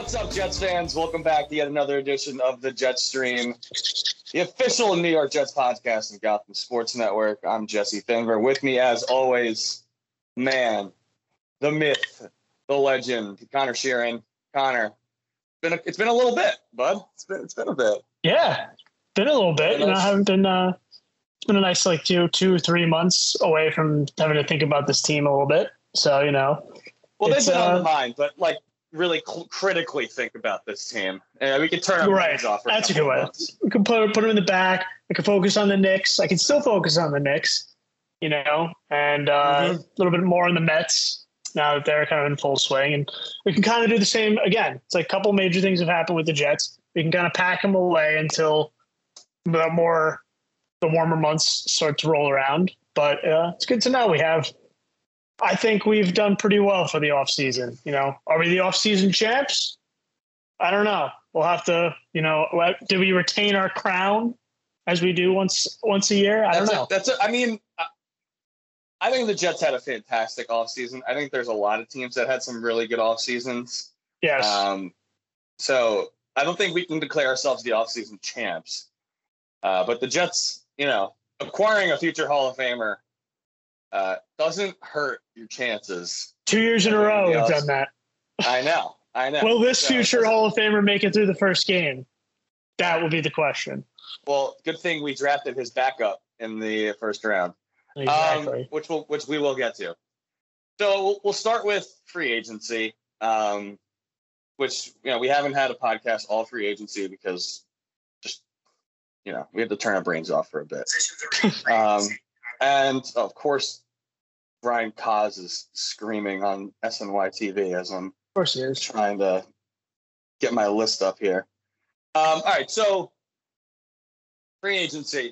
What's up, Jets fans? Welcome back to yet another edition of the Jets Stream, the official New York Jets podcast of Gotham Sports Network. I'm Jesse Thinver. With me, as always, man, the myth, the legend, Connor Sheeran. Connor, it's been a little bit, bud. It's been a bit. Yeah, been a little bit. I haven't been. It's been a nice 2 or 3 months away from having to think about this team a little bit. So Well, they've been on the mind, but really critically think about this team. We could turn our minds off. That's a good way. We can put them in the back. I can focus on the Knicks. I can still focus on the Knicks, and a little bit more on the Mets now that they're kind of in full swing. And we can kind of do the same again. It's a couple major things have happened with the Jets. We can kind of pack them away until the warmer months start to roll around. But it's good to know I think we've done pretty well for the offseason. Are we the offseason champs? I don't know. We'll have to, do we retain our crown as we do once a year? I don't know. I think the Jets had a fantastic offseason. I think there's a lot of teams that had some really good off seasons. Yes. So I don't think we can declare ourselves the offseason champs. But the Jets, acquiring a future Hall of Famer doesn't hurt your chances. 2 years in a row we've done that. I know. Will this future Hall of Famer make it through the first game? That will be the question. Well, good thing we drafted his backup in the first round. Exactly. Which we will get to. So we'll start with free agency, which we haven't had a podcast all free agency because just we had to turn our brains off for a bit. And of course, Brian Kaz is screaming on SNY TV as I'm trying to get my list up here. All right, so free agency.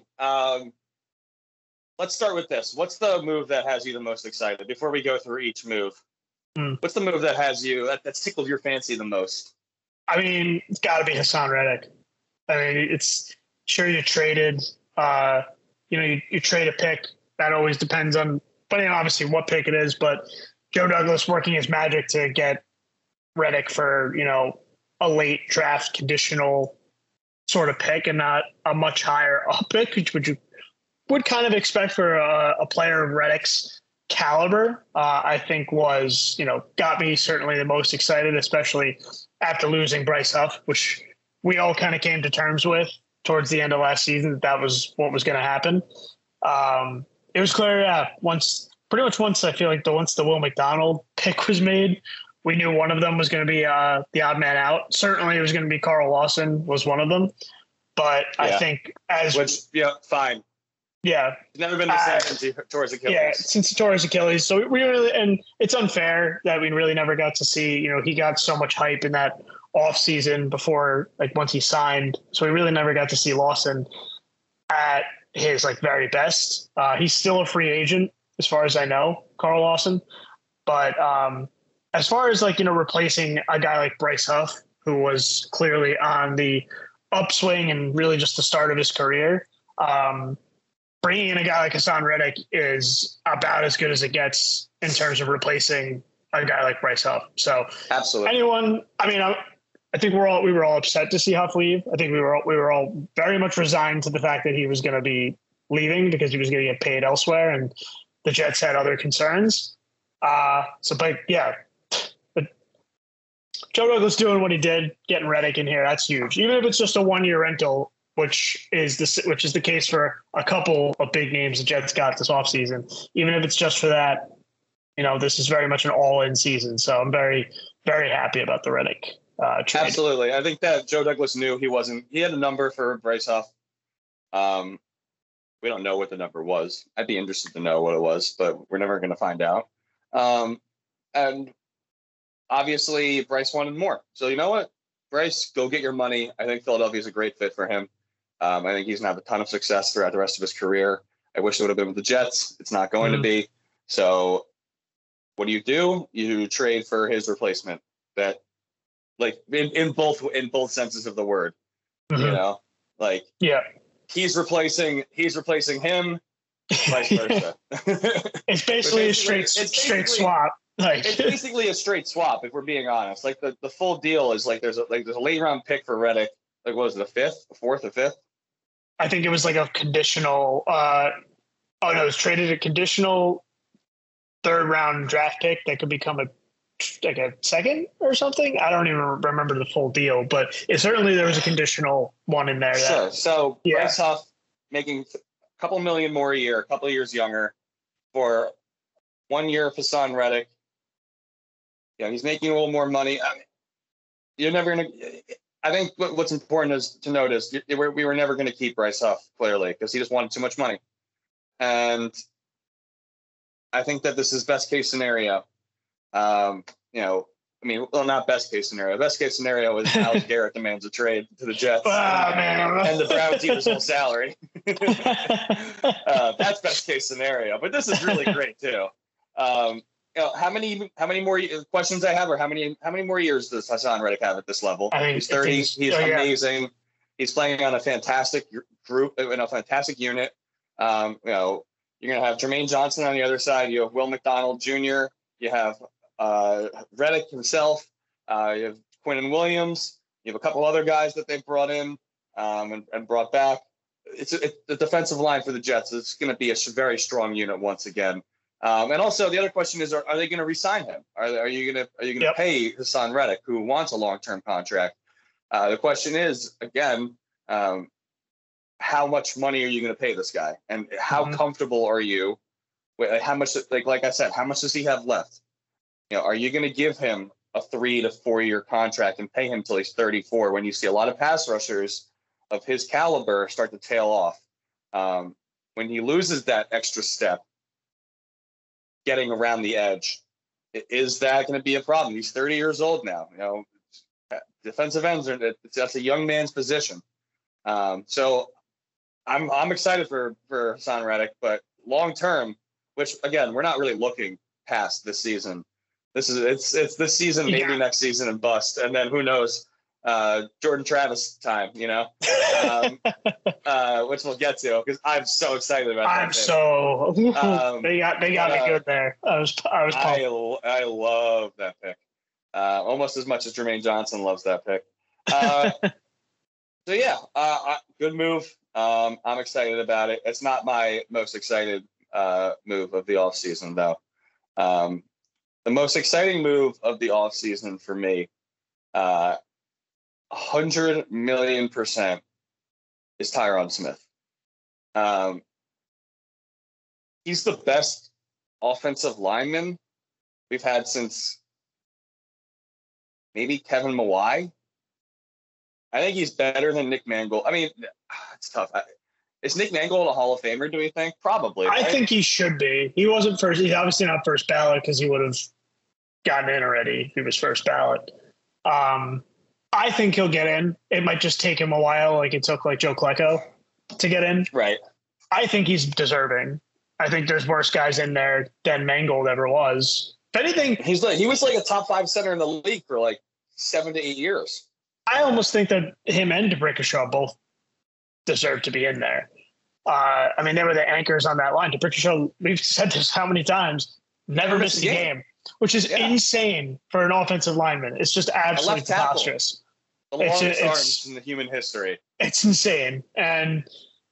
Let's start with this. What's the move that has you the most excited? Before we go through each move, what's the move that has you that's tickled your fancy the most? I mean, it's got to be Hassan Reddick. I mean, it's sure you traded. You trade a pick. That always depends on, depending on obviously what pick it is, but Joe Douglas working his magic to get Reddick for, a late draft conditional sort of pick and not a much higher up pick, which you would kind of expect for a player of Reddick's caliber, I think was, got me certainly the most excited, especially after losing Bryce Huff, which we all kind of came to terms with towards the end of last season, that was what was going to happen. It was clear, once I feel like once the Will McDonald pick was made, we knew one of them was going to be the odd man out. Certainly it was going to be Carl Lawson was one of them. But I think fine. Yeah. It's never been the same since he tore his Achilles. Yeah, since he tore his Achilles. So we really, and it's unfair that we really never got to see, he got so much hype in that off season before, once he signed. So we really never got to see Lawson at his very best. He's still a free agent as far as I know, Carl Lawson. But as far as replacing a guy like Bryce Huff, who was clearly on the upswing and really just the start of his career, bringing in a guy like Hassan Reddick is about as good as it gets in terms of replacing a guy like Bryce Huff. So absolutely. I think we were all upset to see Huff leave. I think we were all very much resigned to the fact that he was going to be leaving because he was going to get paid elsewhere, and the Jets had other concerns. But Joe Douglas doing what he did, getting Reddick in here, that's huge. Even if it's just a 1-year rental, which is the case for a couple of big names the Jets got this offseason. Even if it's just for that, this is very much an all-in season. So I'm very, very happy about the Reddick. Trade. Absolutely. I think that Joe Douglas knew he had a number for Bryce Huff. We don't know what the number was. I'd be interested to know what it was, but we're never going to find out. And obviously Bryce wanted more. So you know what? Bryce, go get your money. I think Philadelphia is a great fit for him. I think he's going to have a ton of success throughout the rest of his career. I wish it would have been with the Jets. It's not going to be. So what do? You trade for his replacement that in both senses of the word, he's replacing him, vice versa. It's basically a straight swap. Like it's basically a straight swap if we're being honest. Like the full deal is like there's a late round pick for Reddick. Like what was it, a fourth or fifth? I think it was like a conditional. Oh no, it was traded a conditional third round draft pick that could become a second or something. I don't even remember the full deal, but certainly there was a conditional one in there. Sure. So Bryce Huff making a couple million more a year, a couple of years younger for 1 year of Hassan Reddick. He's making a little more money. You're never going to. I think what's important is to notice we were never going to keep Bryce Huff, clearly, because he just wanted too much money. And I think that this is best case scenario. Not best case scenario. Best case scenario is Alex Garrett demands a trade to the Jets. And the Browns eat his whole salary. That's best case scenario. But this is really great too. How many more questions I have, or how many more years does Hassan Reddick have at this level? He's 30. He's amazing. Yeah. He's playing on a fantastic group, in a fantastic unit. You're going to have Jermaine Johnson on the other side. You have Will McDonald Jr. You have Reddick himself. You have Quinnen Williams. You have a couple other guys that they've brought in and brought back. It's the defensive line for the Jets. It's going to be a very strong unit once again. And also, the other question is: Are they going to re-sign him? Are you going to pay Hassan Reddick, who wants a long-term contract? The question is again, how much money are you going to pay this guy, and how comfortable are you with how much? Like I said, how much does he have left? Are you going to give him a 3 to 4 year contract and pay him till he's 34? When you see a lot of pass rushers of his caliber start to tail off, when he loses that extra step, getting around the edge, is that going to be a problem? He's 30 years old now. Defensive ends that's a young man's position. So I'm excited for Hassan Reddick, but long term, which again we're not really looking past this season. It's this season, maybe next season, and bust, and then who knows? Jordan Travis time, which we'll get to because I'm so excited about that. They got me good there. I was pumped. I love that pick almost as much as Jermaine Johnson loves that pick. Good move. I'm excited about it. It's not my most excited move of the offseason, though. The most exciting move of the offseason for me, 100 million% is Tyron Smith. He's the best offensive lineman we've had since maybe Kevin Mawai. I think he's better than Nick Mangold. I mean, it's tough. Is Nick Mangold a Hall of Famer, do we think? Probably. Right? I think he should be. He wasn't first. He's obviously not first ballot because he would have gotten in already if he was first ballot. I think he'll get in. It might just take him a while, like it took like Joe Klecko to get in. Right. I think he's deserving. I think there's worse guys in there than Mangold ever was. If anything, he was like a top 5 center in the league for like 7 to 8 years. I almost think that him and DeBrickashaw both deserve to be in there. They were the anchors on that line. DeBrickashaw, we've said this how many times, never missed a game, which is insane for an offensive lineman. It's just absolutely preposterous. The longest arms in the human history. It's insane. And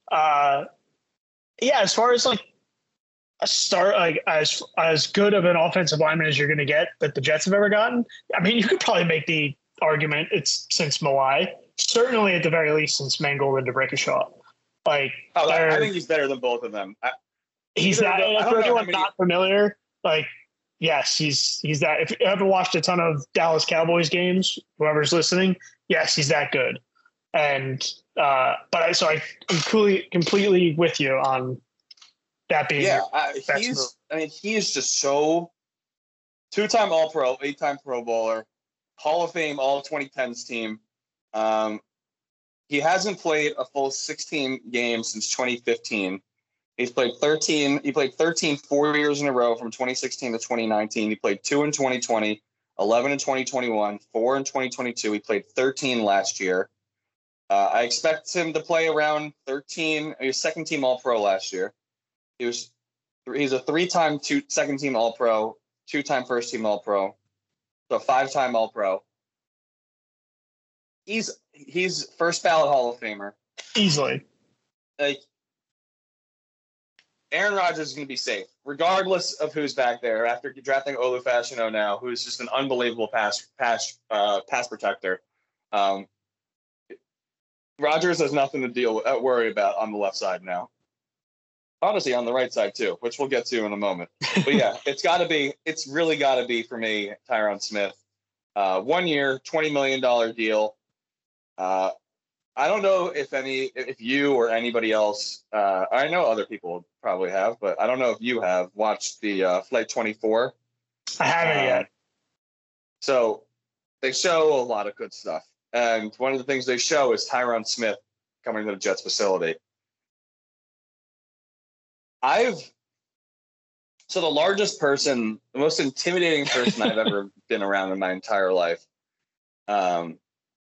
as far as like a start, like as good of an offensive lineman as you're going to get that the Jets have ever gotten, you could probably make the argument it's since Mawai, certainly at the very least since Mangold and DeBrickashaw. I think he's better than both of them. He's that. For anyone not familiar, yes, he's that. If you ever watched a ton of Dallas Cowboys games, whoever's listening, yes, he's that good. And I'm completely with you on that being. Yeah, he is just so 2-time All-Pro, 8-time Pro Bowler, Hall of Fame, all 2010s team. He hasn't played a full 16 games since 2015. He's played 13. He played 13 4 years in a row from 2016 to 2019. He played 2 in 2020, 11 in 2021, 4 in 2022. He played 13 last year. I expect him to play around 13. He was second-team All-Pro last year. He's a 3-time second-team All-Pro, 2-time first team All-Pro, so 5-time All-Pro. He's first ballot Hall of Famer. Easily. Like, Aaron Rodgers is going to be safe, regardless of who's back there. After drafting Olu Fashanu now, who's just an unbelievable pass protector. Rodgers has nothing to worry about on the left side now. Honestly, on the right side too, which we'll get to in a moment. But yeah, it's really got to be for me, Tyron Smith. 1 year, $20 million deal. I don't know if you or anybody else, I know other people probably have, but I don't know if you have watched the Flight 24. I haven't yet. So they show a lot of good stuff. And one of the things they show is Tyron Smith coming to the Jets facility. So the largest person, the most intimidating person I've ever been around in my entire life. And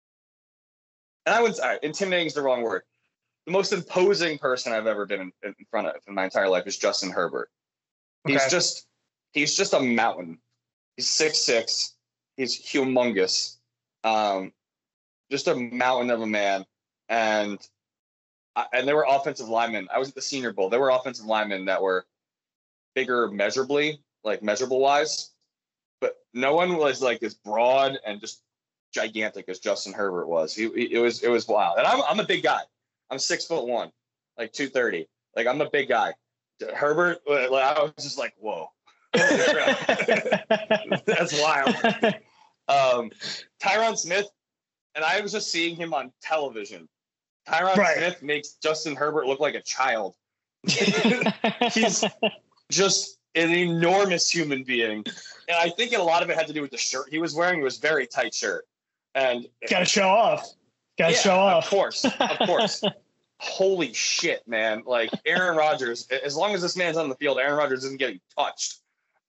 I wouldn't say intimidating is the wrong word. The most imposing person I've ever been in front of in my entire life is Justin Herbert. Okay. He's just a mountain. He's 6'6". He's humongous. Just a mountain of a man. And there were offensive linemen. I was at the Senior Bowl. There were offensive linemen that were bigger measurably, like measurable wise, but no one was like as broad and just gigantic as Justin Herbert was. It was wild. And I'm a big guy. I'm 6'1", like 230. Like, I'm a big guy. Herbert, I was just like, whoa. That's wild. Tyron Smith, and I was just seeing him on television. Tyron Smith makes Justin Herbert look like a child. He's just an enormous human being. And I think a lot of it had to do with the shirt he was wearing. It was a very tight shirt. And got to show off. Of course. Holy shit, man. Like, Aaron Rodgers, as long as this man's on the field, Aaron Rodgers isn't getting touched.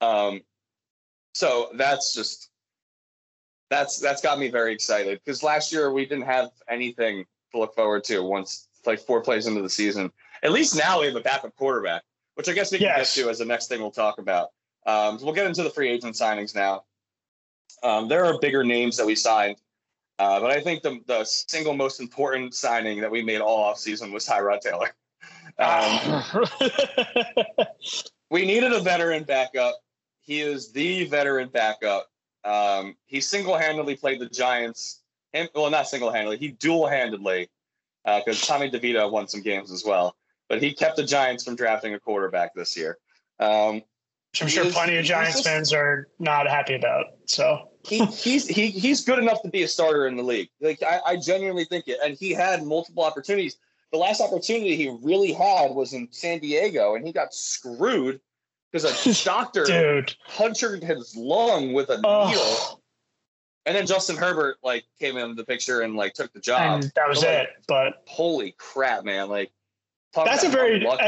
So that's got me very excited, because last year we didn't have anything to look forward to once, like, 4 plays into the season. At least now we have a backup quarterback, which I guess we can get to as the next thing we'll talk about. We'll get into the free agent signings now. There are bigger names that we signed, but I think the single most important signing that we made all offseason was Tyrod Taylor. We needed a veteran backup. He is the veteran backup. He single-handedly played the Giants. Not single-handedly. He dual-handedly, because Tommy DeVito won some games as well. But he kept the Giants from drafting a quarterback this year. I'm sure plenty of Giants fans are not happy about. So he's good enough to be a starter in the league. Like, I genuinely think it. And he had multiple opportunities. The last opportunity he really had was in San Diego, and he got screwed because a doctor punctured his lung with a needle. And then Justin Herbert came into the picture and took the job. And that was it. But holy crap, man! That's a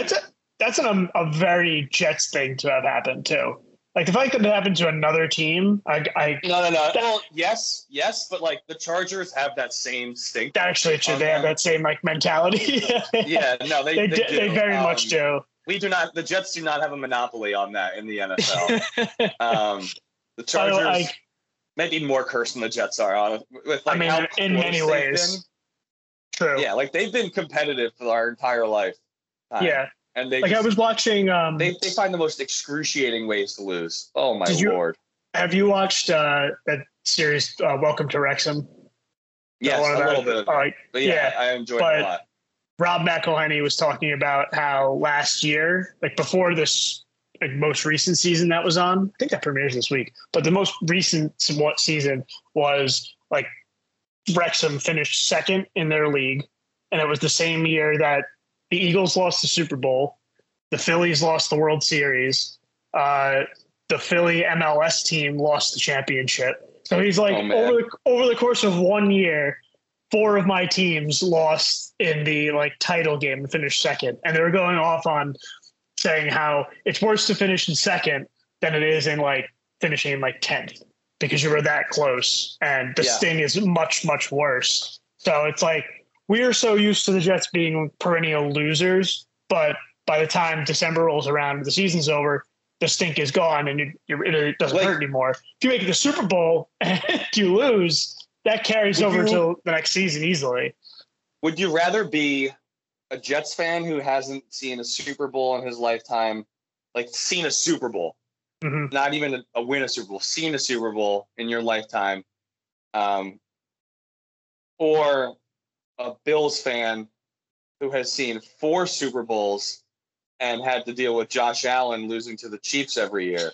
very Jets thing to have happened too. Like, the fact that it happened to another team, No. Well, yes, but the Chargers have that same stink. Actually, they have that same mentality. Yeah, no, they do. They very much do. We do not. The Jets do not have a monopoly on that in the NFL. The Chargers maybe more cursed than the Jets are on it. With how in many ways. True. Yeah, they've been competitive for our entire life. Yeah. And they I was watching. They find the most excruciating ways to lose. Oh my Lord! Have you watched that series, Welcome to Wrexham? Yes, a little bit of it. But yeah, I enjoyed it a lot. Rob McElhenney was talking about how last year, before this most recent season that was on, I think that premieres this week, but the most recent season was Wrexham finished second in their league, and it was the same year that the Eagles lost the Super Bowl, the Phillies lost the World Series, the Philly MLS team lost the championship. So he's over the course of 1 year, 4 of my teams lost in the title game and finished second. And they were going off on saying how it's worse to finish in second than it is in finishing in 10th, because you were that close, and the sting is much, much worse. So it's we are so used to the Jets being perennial losers, but by the time December rolls around and the season's over, the stink is gone and it doesn't hurt anymore. If you make it the Super Bowl and you lose, that carries over to the next season easily. Would you rather be a Jets fan who hasn't seen a Super Bowl in his lifetime, like seen a Super Bowl, not even a win a Super Bowl, seen a Super Bowl in your lifetime, or a Bills fan who has seen 4 Super Bowls and had to deal with Josh Allen losing to the Chiefs every year?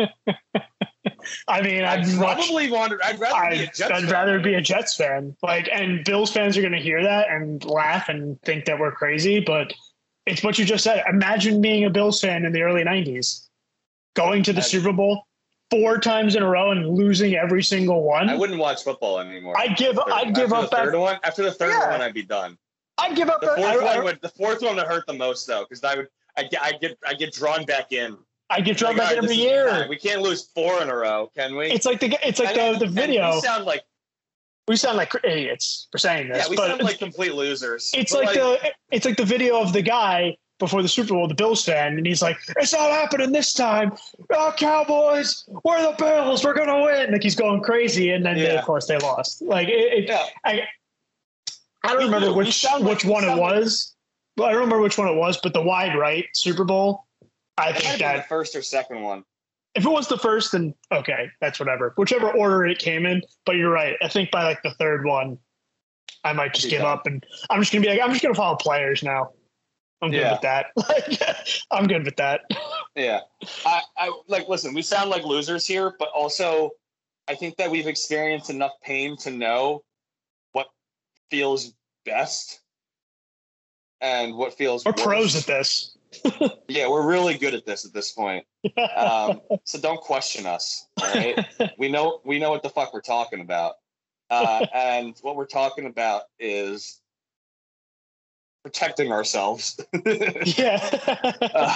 I mean, I'd rather be a Jets fan. Like, and Bills fans are going to hear that and laugh and think that we're crazy, but it's what you just said. Imagine being a Bills fan in the early 90s, going to the Super Bowl 4 times in a row and losing every single one. I wouldn't watch football anymore. I'd give up. After the third one, I'd be done. I'd give up. The fourth one would hurt the most though, because I get drawn back in. I get drawn back in every year. We can't lose 4 in a row, can we? It's like the video. We sound like idiots for saying this. Yeah, we sound like complete losers. It's like the video of the guy before the Super Bowl, the Bills fan, and he's like, "It's not happening this time. Oh, Cowboys, we're the Bills. We're gonna win." Like he's going crazy, and then of course they lost. Like I don't remember which one it was. Well, I don't remember which one it was, but the wide right Super Bowl. I think that the first or second one. If it was the first, then okay, that's whatever. Whichever order it came in. But you're right. I think by like the third one, I might just give up, and I'm just gonna follow players now. I'm good with that. I'm good with that. Yeah, I listen. We sound like losers here, but also, I think that we've experienced enough pain to know what feels best and what feels. We're pros at this. Yeah, we're really good at this point. So don't question us. All right, we know what the fuck we're talking about, and what we're talking about is protecting ourselves. Yeah.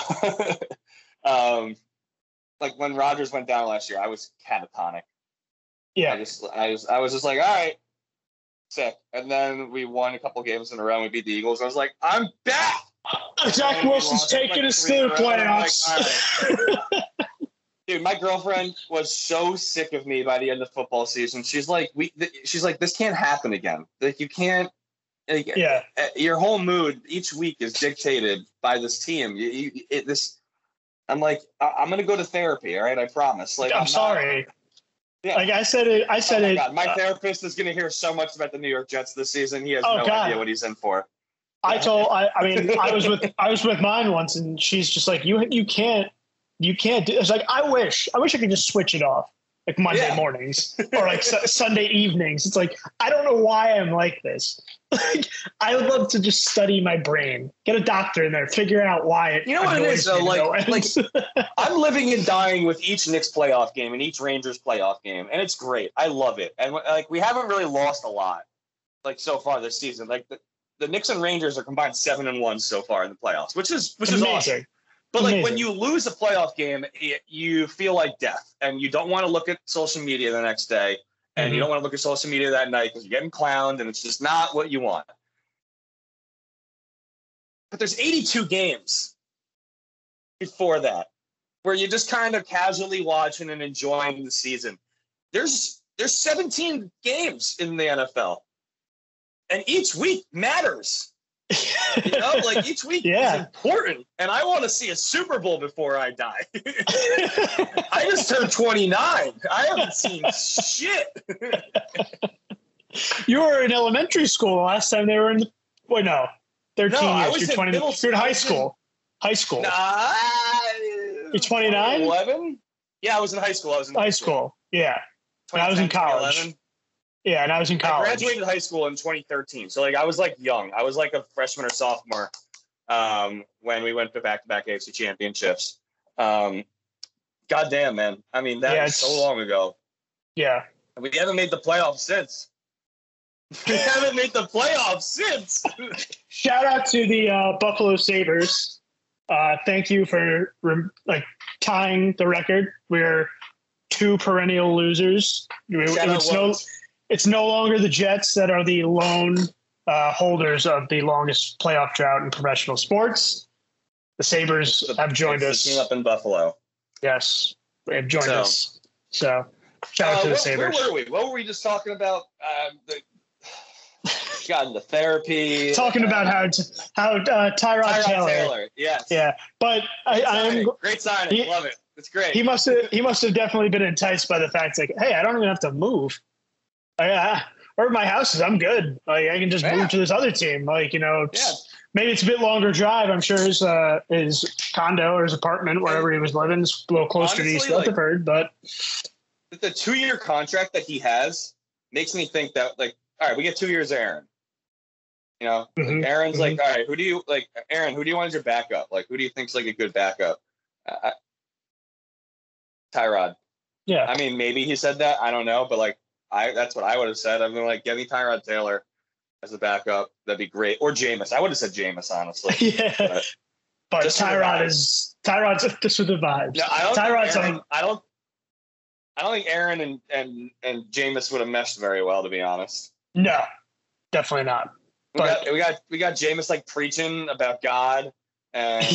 Like when Rodgers went down last year, I was catatonic. Yeah. I was just like, all right, sick. And then we won a couple games in a row and we beat the Eagles. I was like, I'm back. Zach Wilson's taking us to the playoffs. Dude, my girlfriend was so sick of me by the end of football season. She's like, this can't happen again. Like, you can't. Like, your whole mood each week is dictated by this team. I'm like, I'm gonna go to therapy. All right, I promise. Like, I'm sorry. Like I said it. God, my therapist is gonna hear so much about the New York Jets this season. He has no idea what he's in for. I was with mine once, and she's just like, you can't do. It's like I wish I could just switch it off, like Monday mornings or like Sunday evenings. It's like I don't know why I'm like this. Like I would love to just study my brain, get a doctor in there, figure out why it. You know what it is though. Like I'm living and dying with each Knicks playoff game and each Rangers playoff game, and it's great. I love it, and like we haven't really lost a lot, like so far this season. Like the Knicks and Rangers are combined 7-1 so far in the playoffs, which is awesome. But like when you lose a playoff game, you feel like death, and you don't want to look at social media the next day, and you don't want to look at social media that night because you're getting clowned, and it's just not what you want. But there's 82 games before that where you're just kind of casually watching and enjoying the season. There's 17 games in the NFL. And each week matters, like each week is important. And I want to see a Super Bowl before I die. I just turned 29. I haven't seen shit. You were in elementary school last time they were in. 13 years. You're 20. You're in high school. High school. You're 29. 11. Yeah, I was in high school. High school. Yeah. And I was in college. 2011. Yeah, and I was in college. I graduated high school in 2013. So, like, I was, like, young. I was, like, a freshman or sophomore when we went to back-to-back AFC championships. Goddamn, man. I mean, that was so long ago. Yeah. We haven't made the playoffs since. Shout out to the Buffalo Sabres. Thank you for, tying the record. We're 2 perennial losers. It's no longer the Jets that are the lone holders of the longest playoff drought in professional sports. The Sabres have joined us. Up in Buffalo. Yes, they've joined us. So shout out to the Sabres. Where were we? What were we just talking about? Got into therapy. Talking about how Tyrod Taylor. Yes. Yeah, but I'm great signing. Love it. It's great. He must have definitely been enticed by the fact like, hey, I don't even have to move. Or my house is, I'm good. Like I can just move to this other team. Like, maybe it's a bit longer drive. I'm sure his condo or his apartment, wherever he was living, is a little closer to East Rutherford. But the 2-year contract that he has makes me think that, like, all right, we get 2 years, Aaron. Aaron's like, all right, Aaron, who do you want as your backup? Like, who do you think's like a good backup? Tyrod. Yeah. I mean, maybe he said that. I don't know, but like, that's what I would have said. I'm like, get me Tyrod Taylor as a backup. That'd be great. Or Jameis. I would have said Jameis, honestly. Yeah. But Tyrod's just with the vibes. No, I don't think Aaron and Jameis would have meshed very well, to be honest. No, definitely not. But we got Jameis like preaching about God and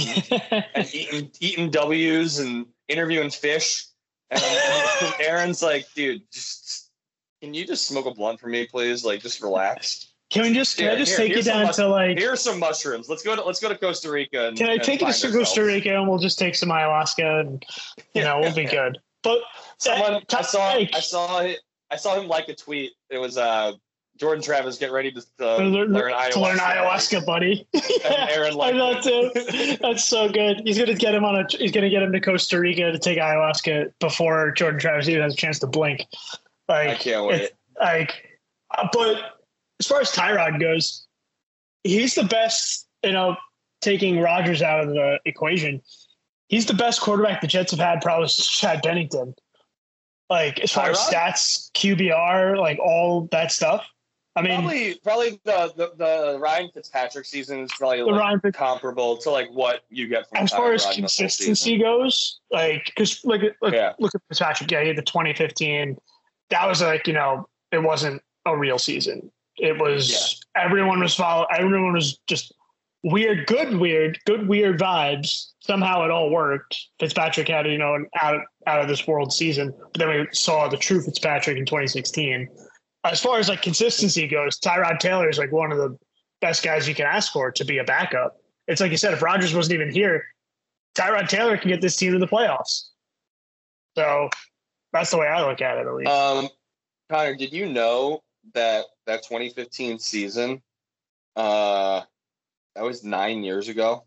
eating W's and interviewing fish. And Aaron's like, dude, can you just smoke a blunt for me, please? Like, just relax. Can I just take you down to like? Here's some mushrooms. Let's go to Costa Rica. Can I take you to Costa Rica and we'll just take some ayahuasca and we'll be good. But I saw him like a tweet. It was Jordan Travis, get ready to learn ayahuasca, buddy. And Aaron liked I know too. That's so good. He's gonna get him to Costa Rica to take ayahuasca before Jordan Travis even has a chance to blink. Like, I can't wait. But as far as Tyrod goes, he's the best. Taking Rodgers out of the equation, he's the best quarterback the Jets have had. Probably Chad Bennington. Like as far as stats, QBR, like all that stuff. I mean, probably the Ryan Fitzpatrick season is probably comparable to like what you get from as far as consistency goes. Like because look at Fitzpatrick. Yeah, he had the 2015. That was like it wasn't a real season. It was everyone was everyone was just weird vibes. Somehow it all worked. Fitzpatrick had an out of this world season, but then we saw the true Fitzpatrick in 2016. As far as like consistency goes, Tyrod Taylor is like one of the best guys you can ask for to be a backup. It's like you said, if Rodgers wasn't even here, Tyrod Taylor can get this team to the playoffs. So that's the way I look at it, at least. Connor, did you know that 2015 season, that was 9 years ago?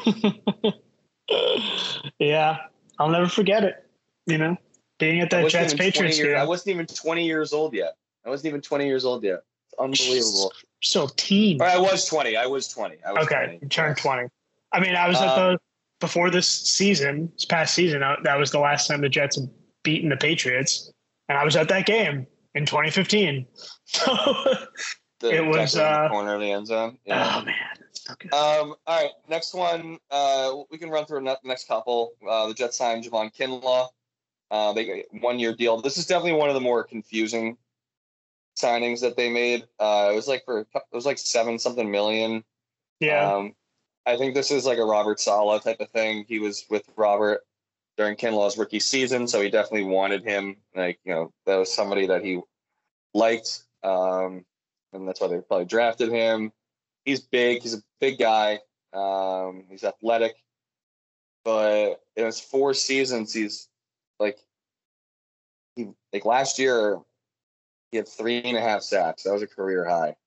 Yeah, I'll never forget it. Being at that Jets Patriots game. I wasn't even 20 years old yet. It's unbelievable. So teen. Or I was 20. Okay, you turned 20. I mean, I was at before this past season, that was the last time the Jets had beaten the Patriots. And I was at that game in 2015. So it was corner of the end zone. Yeah. Oh man. Okay. All right, next one. We can run through the next couple. The Jets signed Javon Kinlaw. They got a 1-year deal. This is definitely one of the more confusing signings that they made. It was like 7-something million. Yeah. I think this is like a Robert Saleh type of thing. He was with Robert during Kinlaw's rookie season, so he definitely wanted him. Like, that was somebody that he liked, and that's why they probably drafted him. He's big. He's a big guy. He's athletic, but in his 4 seasons, he's last year, he had 3.5 sacks. That was a career high.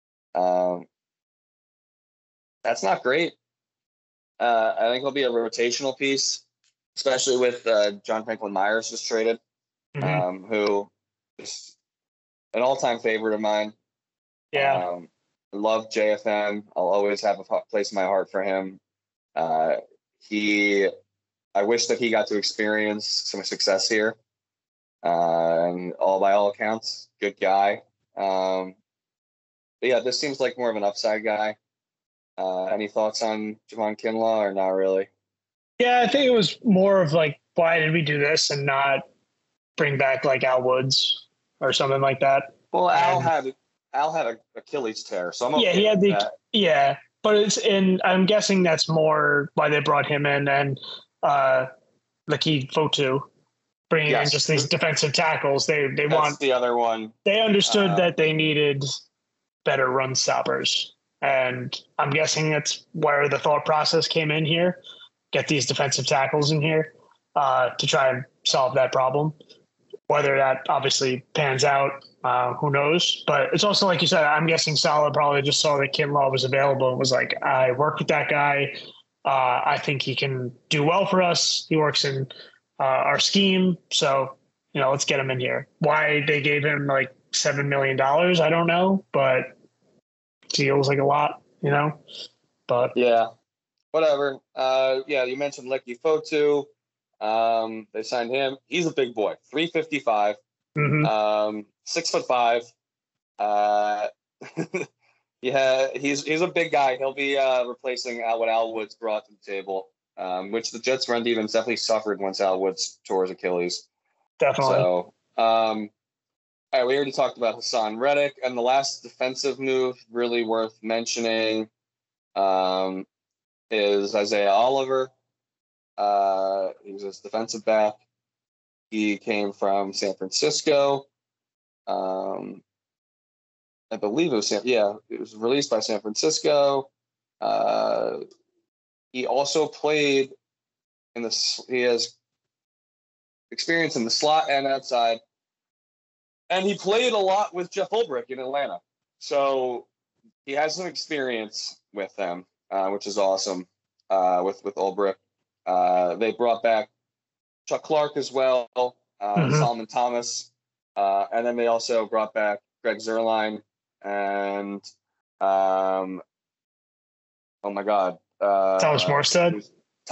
That's not great. I think he'll be a rotational piece, especially with John Franklin Myers just traded, who is an all-time favorite of mine. Yeah. I love JFM. I'll always have a place in my heart for him. I wish that he got to experience some success here. And by all accounts, good guy. But yeah, this seems like more of an upside guy. Any thoughts on Javon Kinlaw or not really? Yeah, I think it was more of like, why did we do this and not bring back like Al Woods or something like that? Well, Al had an Achilles tear, so I'm okay. Yeah, he had but I'm guessing that's more why they brought him in, and Leki Fotu, bringing in just these defensive tackles. That's want the other one. They understood that they needed better run stoppers. And I'm guessing that's where the thought process came in here. Get these defensive tackles in here to try and solve that problem. Whether that obviously pans out, who knows? But it's also, like you said, I'm guessing Saleh probably just saw that Kinlaw was available and was like, I worked with that guy. I think he can do well for us. He works in our scheme. So, let's get him in here. Why they gave him like $7 million, I don't know, but feels like a lot, but yeah, whatever. You mentioned Leki Fotu. They signed him. He's a big boy, 355, 6'5". Yeah, he's a big guy. He'll be replacing what Al Woods brought to the table, which the Jets' run defense definitely suffered once Al Woods tore his Achilles. Definitely. So, all right, we already talked about Hassan Reddick, and the last defensive move really worth mentioning is Isaiah Oliver. He was a defensive back. He came from San Francisco. I believe it was it was released by San Francisco. He also played he has experience in the slot and outside. And he played a lot with Jeff Ulbrich in Atlanta. So he has some experience with them, which is awesome, with Ulbrich. They brought back Chuck Clark as well, Solomon Thomas. And then they also brought back Greg Zuerlein and, oh my God. Thomas Morstead.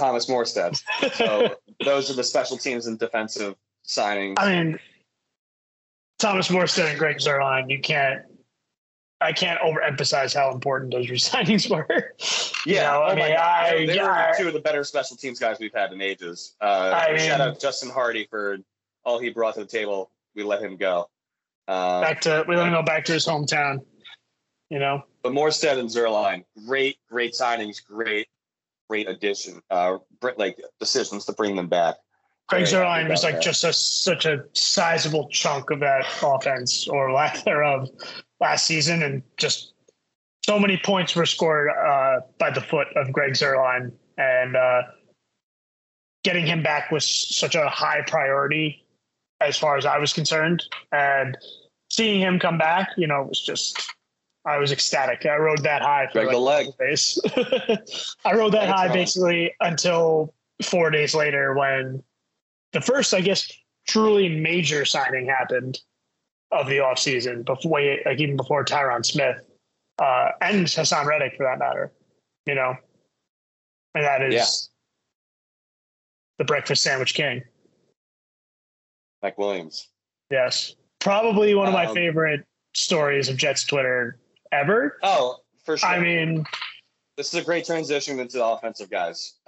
So those are the special teams and defensive signings. I mean, Thomas Morstead and Greg Zuerlein, I can't overemphasize how important those resignings were. Yeah, they were two of the better special teams guys we've had in ages. Shout out Justin Hardy for all he brought to the table. We let him go. We let him go back to his hometown. But Morstead and Zuerlein, great signings, great addition. Decisions to bring them back. Greg Zuerlein was such a sizable chunk of that offense, or lack thereof, last season, and just so many points were scored by the foot of Greg Zuerlein, and getting him back was such a high priority as far as I was concerned. And seeing him come back, was just, I was ecstatic. I rode that high for the leg base. I rode that high basically until 4 days later when the first, I guess, truly major signing happened of the offseason, even before Tyron Smith and Hassan Reddick, for that matter, and that is the breakfast sandwich king. Mike Williams. Yes. Probably one of my favorite stories of Jets Twitter ever. Oh, for sure. I mean, this is a great transition into the offensive guys.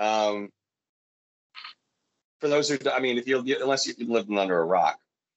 For those who, unless you lived under a rock,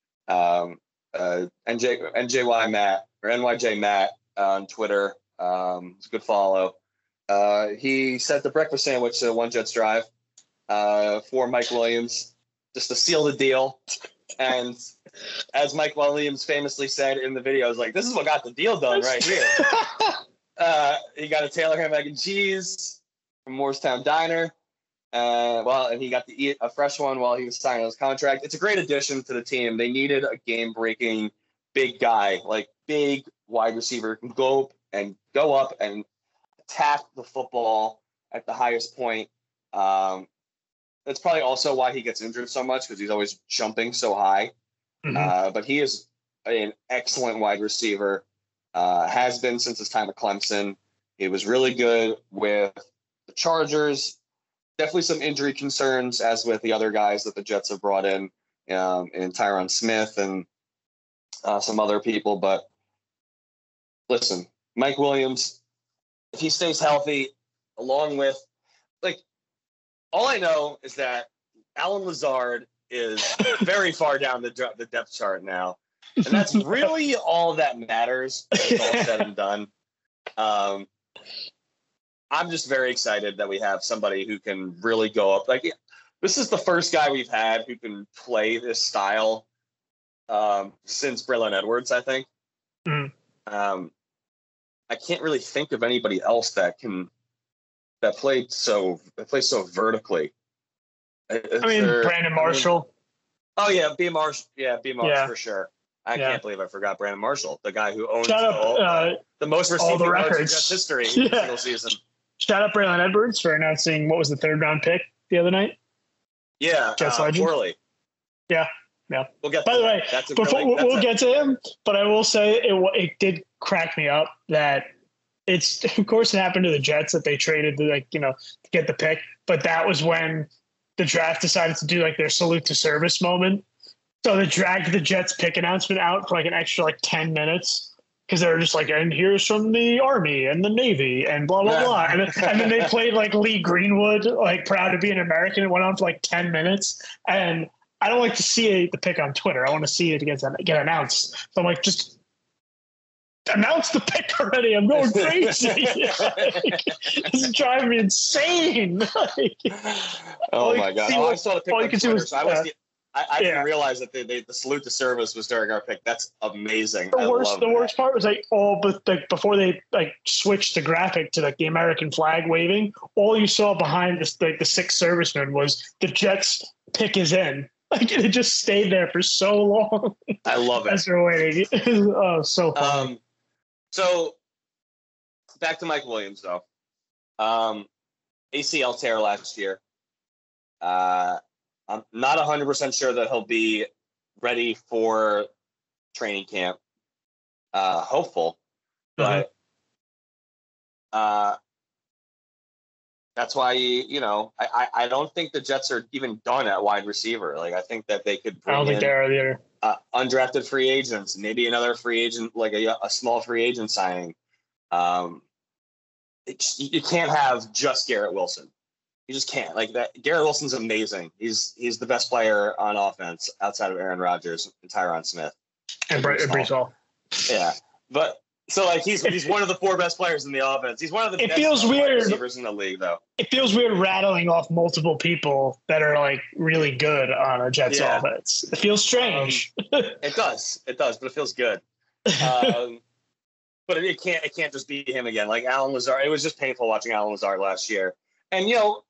NJY Matt or NYJ Matt on Twitter, it's a good follow. He sent the breakfast sandwich to One Jets Drive for Mike Williams just to seal the deal. And as Mike Williams famously said in the video, I was like, this is what got the deal done right here. He got a Taylor ham, egg, and cheese from Morristown Diner. And he got to eat a fresh one while he was signing his contract. It's a great addition to the team. They needed a game-breaking big guy, like big wide receiver who can go up and attack the football at the highest point. That's probably also why he gets injured so much, because he's always jumping so high. But he is an excellent wide receiver, has been since his time at Clemson. He was really good with the Chargers. Definitely some injury concerns, as with the other guys that the Jets have brought in Tyron Smith and some other people. But listen, Mike Williams, if he stays healthy, along with, all I know is that Alan Lazard is very far down the depth chart now. And that's really all that matters when it's all said and done. I'm just very excited that we have somebody who can really go up. this is the first guy we've had who can play this style since Braylon Edwards, I think. Mm. I can't really think of anybody else that plays so vertically. Brandon Marshall. B. Marsh. Yeah, B. Marsh for sure. I can't believe I forgot Brandon Marshall, the guy who owns the most receiving yards in Jets history in a single season. Shout out Braylon Edwards for announcing what was the 3rd round pick the other night. Yeah, Jets legend. Poorly. Yeah. We'll get. By the way, we'll get to him, but I will say it did crack me up that it's, of course, it happened to the Jets that they traded to get the pick, but that was when the draft decided to do their salute to service moment. So they dragged the Jets pick announcement out for an extra 10 minutes because they were just and here's from the Army and the Navy and blah, blah, blah. And then they played Lee Greenwood, proud to be an American. It went on for 10 minutes. And I don't like to see the pick on Twitter. I want to see it get announced. So I'm just announce the pick already. I'm going crazy. This is driving me insane. Oh my God. I saw the pick on Twitter. I didn't realize that the salute to service was during our pick. That's amazing. The worst part was before they switched the graphic to the American flag waving, all you saw behind this the 6 servicemen was the Jets pick is in. It just stayed there for so long. I love it. As they're waiting. Oh, so funny. So back to Mike Williams though. ACL tear last year. I'm not 100% sure that he'll be ready for training camp. Hopeful, but that's why I don't think the Jets are even done at wide receiver. I think that they could bring in undrafted free agents, maybe another free agent, a small free agent signing. You can't have just Garrett Wilson. You just can't that. Garrett Wilson's amazing. He's the best player on offense outside of Aaron Rodgers and Tyron Smith and Breece Hall. Yeah, but so he's one of the 4 best players in the offense. He's one of the best receivers in the league, though. It feels weird rattling off multiple people that are really good on a Jets offense. It feels strange. It does, but it feels good. But it can't just be him again. Allen Lazard, it was just painful watching Allen Lazard last year. And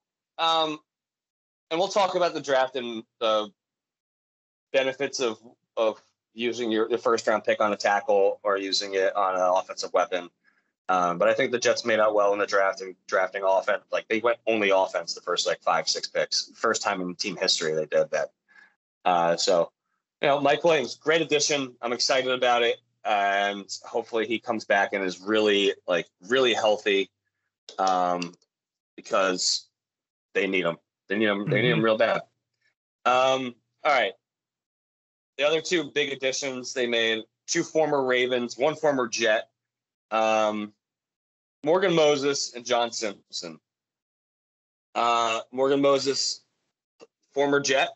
and we'll talk about the draft and the benefits of using your 1st round pick on a tackle or using it on an offensive weapon. But I think the Jets made out well in the draft and drafting offense. They went only offense the first 5-6 picks. First time in team history they did that. So Mike Williams, great addition. I'm excited about it, and hopefully he comes back and is really really healthy. Because they need him. They need him real bad. All right. The other 2 big additions they made, 2 former Ravens, 1 former Jet, Morgan Moses and John Simpson. Morgan Moses, former Jet,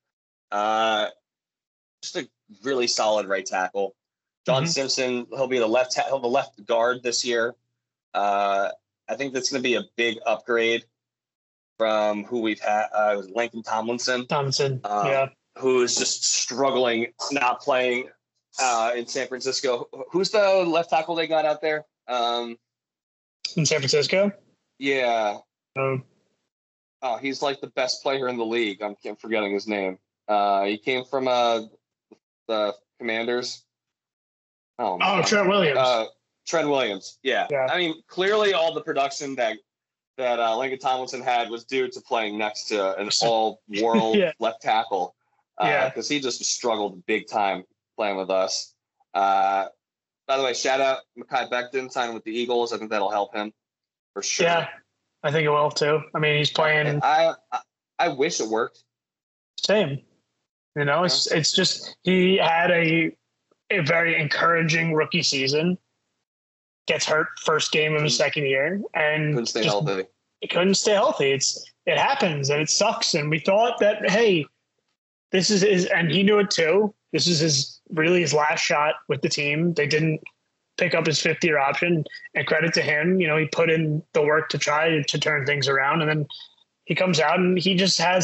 just a really solid right tackle. John Simpson, he'll be the left guard this year. I think that's going to be a big upgrade from who we've had, Lincoln Tomlinson. Who is just struggling, not playing in San Francisco. Who's the left tackle they got out there? In San Francisco? Yeah. He's the best player in the league. I'm forgetting his name. He came from the Commanders. Trent Williams. Trent Williams, yeah. Clearly all the production that Lincoln Tomlinson had was due to playing next to an all-world left tackle. Because he just struggled big time playing with us. By the way, shout out Mekhi Becton signing with the Eagles. I think that'll help him for sure. Yeah, I think it will too. He's playing. I wish it worked. Same. It's just he had a very encouraging rookie season. Gets hurt first game of his second year and couldn't stay healthy. It couldn't stay healthy. It happens and it sucks. And we thought that, hey, this is his, and he knew it too. This is his last shot with the team. They didn't pick up his 5th-year option, and credit to him. He put in the work to try to turn things around. And then he comes out and he just has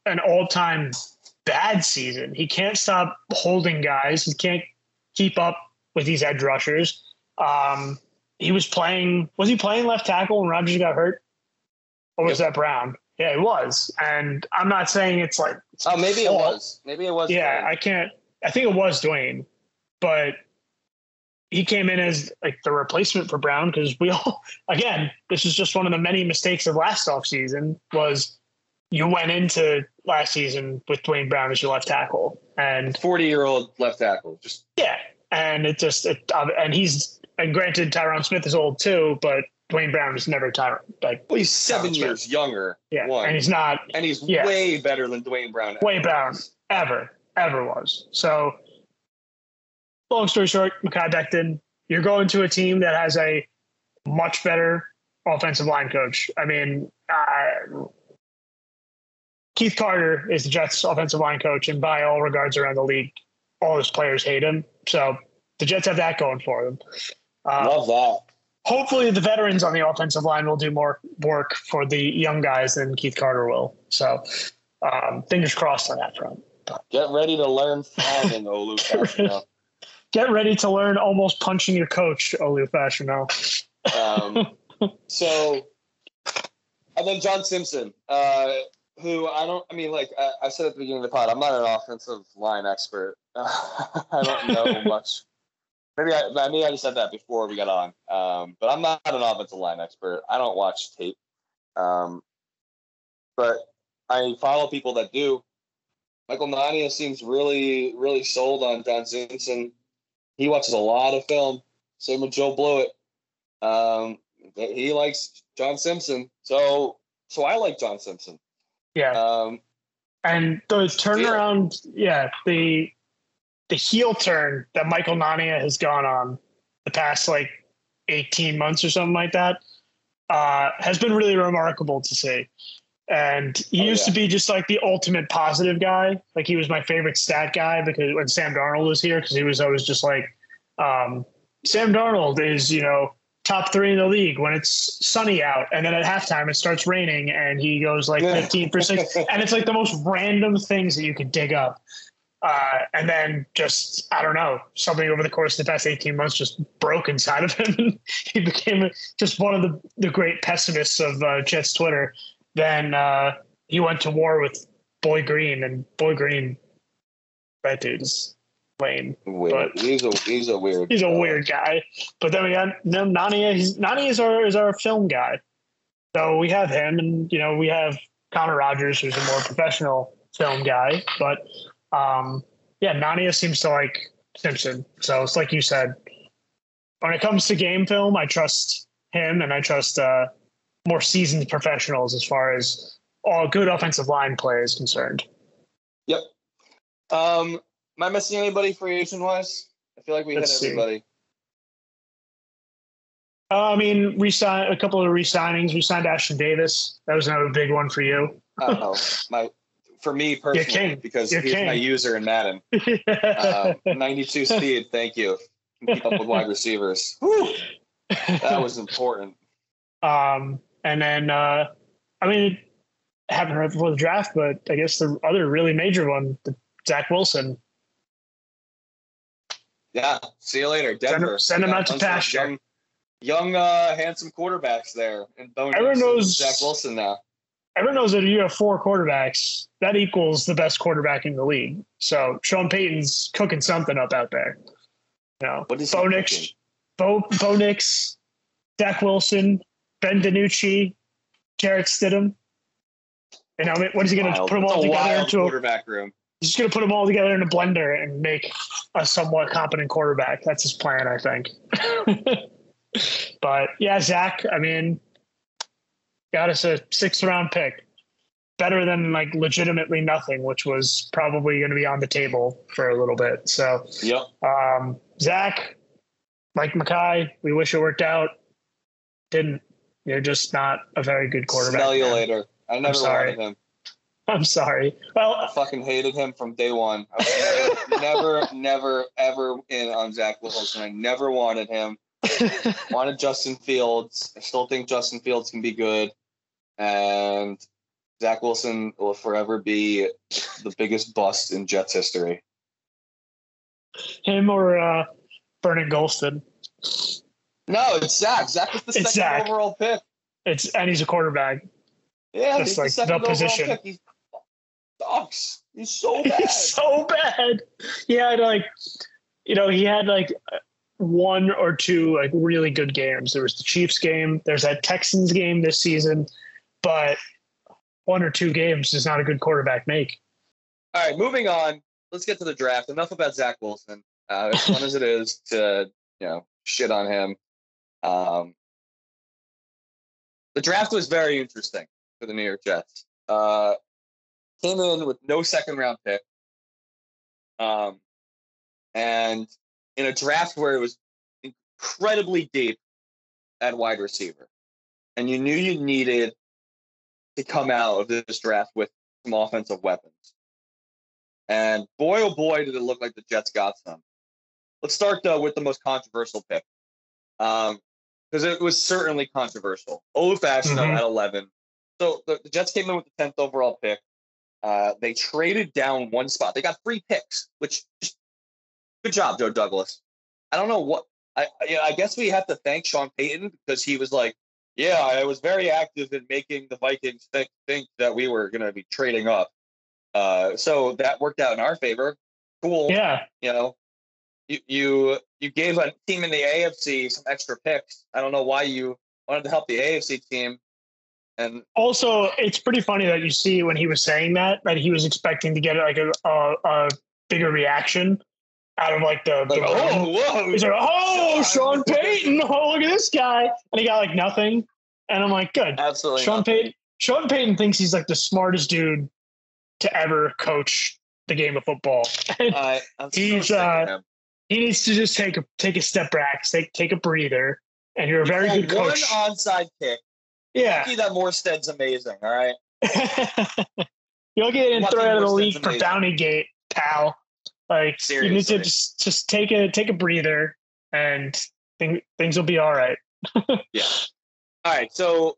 an all-time bad season. He can't stop holding guys. He can't keep up with these edge rushers. He was playing left tackle when Rodgers got hurt? Or was that Brown? Yeah, it was. And I'm not saying it's like, maybe it was. Maybe it was. Yeah, Dwayne. I think it was Dwayne, but he came in as like the replacement for Brown because this is just one of the many mistakes of last offseason was you went into last season with Dwayne Brown as your left tackle and 40-year-old left tackle. And and granted Tyron Smith is old too, but Dwayne Brown is never Tyron. He's 7 years younger. Yeah. One. And he's not. And he's way better than Dwayne Brown. Ever was. So long story short, Mekhi Becton, you're going to a team that has a much better offensive line coach. I mean, Keith Carter is the Jets offensive line coach, and by all regards around the league, all his players hate him. So the Jets have that going for them. Love that. Hopefully the veterans on the offensive line will do more work for the young guys than Keith Carter will. So fingers crossed on that front. Get ready to learn flying, Olu Fashionell. Get ready to learn almost punching your coach, Olu Fashionell. And then John Simpson, who I said at the beginning of the pod, I'm not an offensive line expert. I don't know much. Maybe I just said that before we got on. But I'm not an offensive line expert. I don't watch tape. But I follow people that do. Michael Nania seems really, really sold on John Simpson. He watches a lot of film. Same with Joe Blewett. He likes John Simpson. So I like John Simpson. Yeah. And the turnaround, the heel turn that Michael Nania has gone on the past 18 months or something like that has been really remarkable to see. And he used to be just the ultimate positive guy. He was my favorite stat guy because when Sam Darnold was here, because he was always just Sam Darnold is, top 3 in the league when it's sunny out. And then at halftime it starts raining and he goes 15%. And it's the most random things that you could dig up. And then just, I don't know, something over the course of the past 18 months just broke inside of him. He became just one of the great pessimists of Jets Twitter. Then he went to war with Boy Green, and Boy Green, that dude is lame. Weird. He's a weird. He's a weird guy. But then we got Nania. Nania is our film guy. So we have him, and we have Connor Rogers, who's a more professional film guy. But Nania seems to like Simpson. So it's like you said, when it comes to game film, I trust him, and I trust more seasoned professionals as far as all good offensive line play is concerned. Yep. Am I missing anybody free agent wise? I feel like we hit everybody. We signed a couple of re-signings. We signed Ashton Davis. That was another big one for you. For me personally, because he's my user in Madden. 92 speed. Thank you. Keep up with wide receivers. Whew. That was important. And then, I haven't heard before the draft, but I guess the other really major one, Zach Wilson. Yeah. See you later, Denver. Send him out to pasture. Young, handsome quarterbacks there. And everyone knows Zach Wilson now. Everyone knows that if you have 4 quarterbacks, that equals the best quarterback in the league. So Sean Payton's cooking something up out there. What is Bo Nix, Zach Wilson, Ben DiNucci, Jarrett Stidham. What is he going to put them all together into a quarterback room? He's just going to put them all together in a blender and make a somewhat competent quarterback. That's his plan, I think. But yeah, Zach, got us a 6th round pick. Better than legitimately nothing, which was probably going to be on the table for a little bit. So, yep. Zach, like Mekhi, we wish it worked out. Didn't. You're just not a very good quarterback. Smell you later. I never wanted him. I'm sorry. Well, I fucking hated him from day one. I was never, ever in on Zach Wilson. I never wanted him. Wanted Justin Fields. I still think Justin Fields can be good. And Zach Wilson will forever be the biggest bust in Jets history. Him or Vernon Golston. No, it's Zach. Zach was the second overall pick. And he's a quarterback. Yeah, that's he's like the second the overall position. pick. He sucks. He's so bad. He's so bad. He had he had like one or two like really good games. There was the Chiefs game. There's that Texans game this season, but one or two games does not a good quarterback make. All right, moving on. Let's get to the draft. Enough about Zach Wilson. As fun as it is to shit on him. The draft was very interesting for the New York Jets. Came in with no second-round pick. And in a draft where it was incredibly deep at wide receiver. And you knew you needed to come out of this draft with some offensive weapons. And boy, oh boy, did it look like the Jets got some. Let's start, though, with the most controversial pick. Because it was certainly controversial. Olu Fashanu at 11. So the Jets came in with the 10th overall pick. They traded down one spot. They got 3 picks, which just good job, Joe Douglas. I don't know what I guess we have to thank Sean Payton because he was like, yeah, I was very active in making the Vikings think that we were going to be trading up. So that worked out in our favor. Cool. Yeah. You gave a team in the AFC some extra picks. I don't know why you wanted to help the AFC team. And also, it's pretty funny that you see when he was saying that he was expecting to get like a bigger reaction out of like the whoa. He's like, oh, Sean Payton, oh, look at this guy. And he got like nothing. And I'm like, good. Absolutely. Sean Payton thinks he's like the smartest dude to ever coach the game of football. He needs to just take a step back, take a breather, and you're a very good coach. One onside kick. Yeah. Lucky that Morstead's amazing, all right? You'll get in thrown out of the league for Bountygate, pal. Like, seriously. You need to just take a breather, and things will be all right. Yeah. All right, so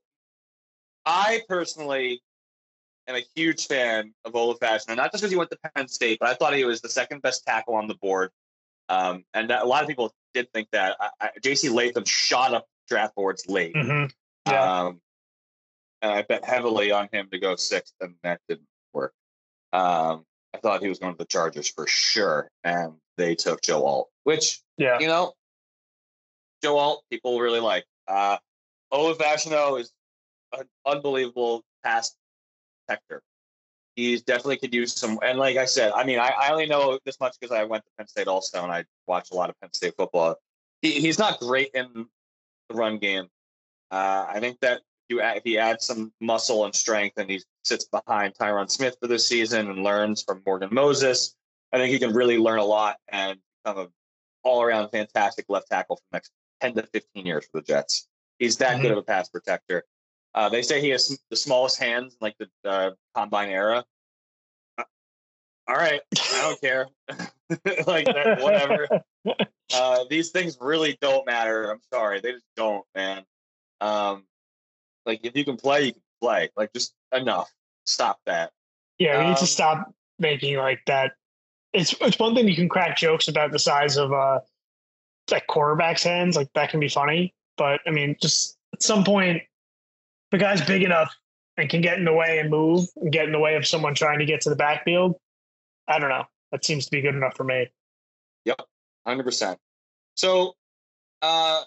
I personally am a huge fan of Olu Fashanu, not just because he went to Penn State, but I thought he was the second best tackle on the board. And a lot of people did think that. J.C. Latham shot up draft boards late. Mm-hmm. Yeah. And I bet heavily on him to go 6th, and that didn't work. I thought he was going to the Chargers for sure, and they took Joe Alt, which, Joe Alt, people really like. Olu Fashanu is an unbelievable pass protector. He definitely could use some, and like I said, I mean, I only know this much because I went to Penn State also, and I watch a lot of Penn State football. He's not great in the run game. I think that if he adds some muscle and strength and he sits behind Tyron Smith for this season and learns from Morgan Moses, I think he can really learn a lot and become an all-around fantastic left tackle for the next 10 to 15 years for the Jets. He's that good of a pass protector. They say he has the smallest hands in like the combine era. All right, I don't care. Like that, whatever. These things really don't matter. I'm sorry, they just don't, man. Like if you can play, you can play. Like just enough. Stop that. Yeah, we need to stop making like that. It's one thing you can crack jokes about the size of like quarterbacks' hands, like that can be funny. But I mean, just at some point, the guy's big enough and can get in the way and move and get in the way of someone trying to get to the backfield. I don't know. That seems to be good enough for me. Yep, 100%. So, a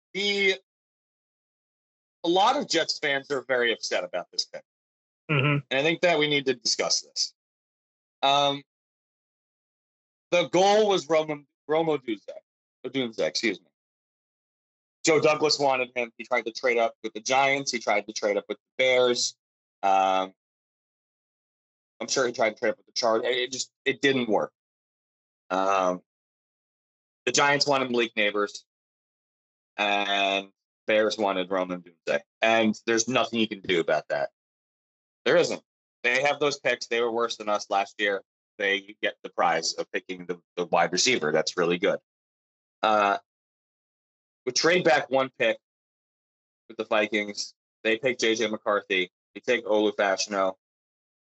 lot of Jets fans are very upset about this pick. Mm-hmm. And I think that we need to discuss this. The goal was Rome Odunze, excuse me. Joe Douglas wanted him. He tried to trade up with the Giants. He tried to trade up with the Bears. I'm sure he tried to trade up with the Chargers. It didn't work. The Giants wanted Malik Neighbors, and Bears wanted Roman Odunze. And there's nothing you can do about that. There isn't. They have those picks. They were worse than us last year. They get the prize of picking the wide receiver. That's really good. We trade back one pick with the Vikings. They pick J.J. McCarthy. They take Olu Fashanu.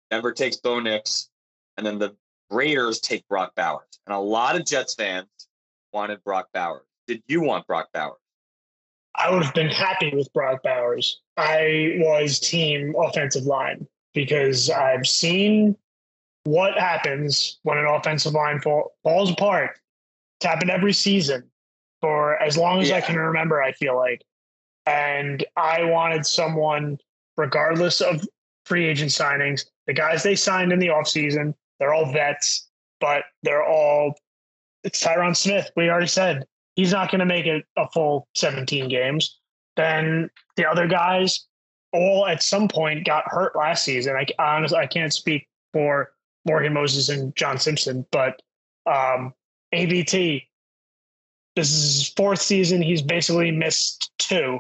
Denver takes Bo Nix, and then the Raiders take Brock Bowers. And a lot of Jets fans wanted Brock Bowers. Did you want Brock Bowers? I would have been happy with Brock Bowers. I was team offensive line because I've seen what happens when an offensive line falls apart. It's happened every season for as long as I can remember, I feel like. And I wanted someone, regardless of free agent signings, the guys they signed in the offseason, they're all vets, but it's Tyron Smith. We already said he's not going to make it a full 17 games. Then the other guys all at some point got hurt last season. I can't speak for Morgan Moses and John Simpson, but ABT, this is his fourth season. He's basically missed two,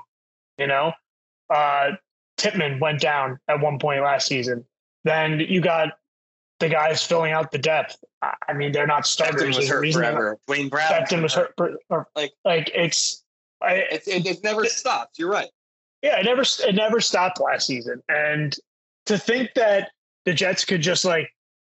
Tippmann went down at one point last season. Then you got the guys filling out the depth. I mean, they're not starters. Becton was hurt forever. Dwayne Brown. Becton was hurt. It never stopped. You're right. Yeah, it never stopped last season. And to think that the Jets could just wait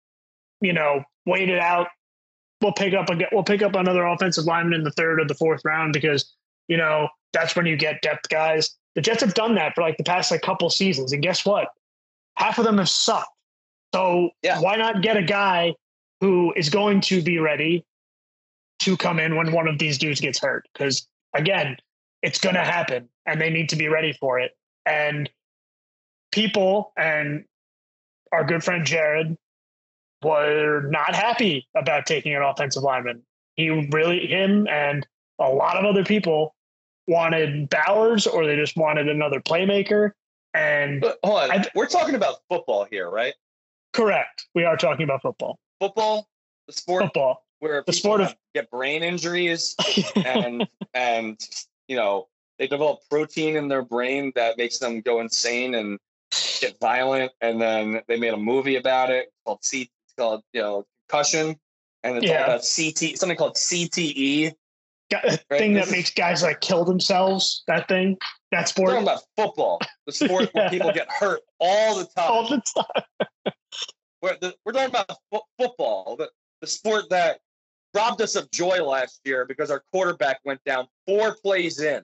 it out. We'll pick up another offensive lineman in the third or the fourth round because that's when you get depth guys. The Jets have done that for the past couple seasons, and guess what? Half of them have sucked. So why not get a guy who is going to be ready to come in when one of these dudes gets hurt? Because again, it's going to happen, and they need to be ready for it. And people and our good friend Jared were not happy about taking an offensive lineman. Him and a lot of other people wanted Bowers, or they just wanted another playmaker. But hold on, we're talking about football here, right? Correct. We are talking about football. Football, the sport where the sport of get brain injuries and they develop protein in their brain that makes them go insane and get violent. And then they made a movie about it called concussion, and it's all about something called CTE. Thing that makes guys kill themselves. That sport. We're talking about football, the sport where people get hurt all the time. All the time. We're talking about football, the sport that robbed us of joy last year because our quarterback went down 4 plays in.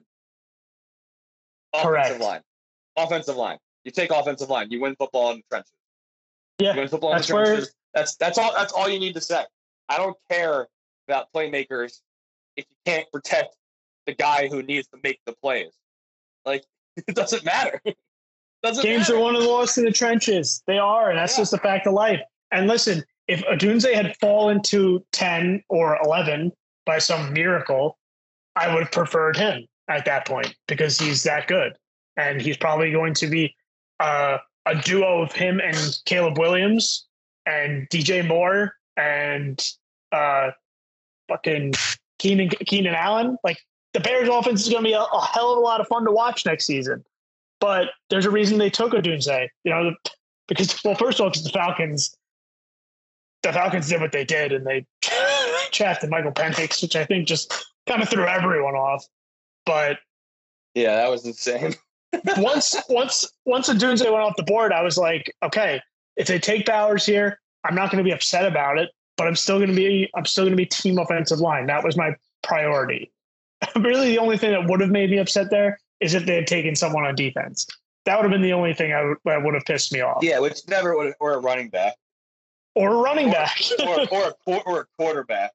Offensive line. You take offensive line. You win football in the trenches. Yeah, you win football in the trenches. That's all. That's all you need to say. I don't care about playmakers if you can't protect the guy who needs to make the plays. It doesn't matter. Games are won and lost in the trenches. They are, and that's just a fact of life. And listen, if Odunze had fallen to 10 or 11 by some miracle, I would have preferred him at that point because he's that good. And he's probably going to be a duo of him and Caleb Williams and DJ Moore and fucking Keenan Allen. The Bears offense is going to be a hell of a lot of fun to watch next season. But there's a reason they took Odunze, because first of all, because the Falcons did what they did, and they drafted Michael Penix, which I think just kind of threw everyone off. But yeah, that was insane. once Odunze went off the board, I was like, okay, if they take Bowers here, I'm not going to be upset about it, but I'm still going to be team offensive line. That was my priority. Really, the only thing that would have made me upset there is if they had taken someone on defense. That would have been the only thing that would have pissed me off. Yeah, which never would, or a running back. Or a running back. or a quarterback.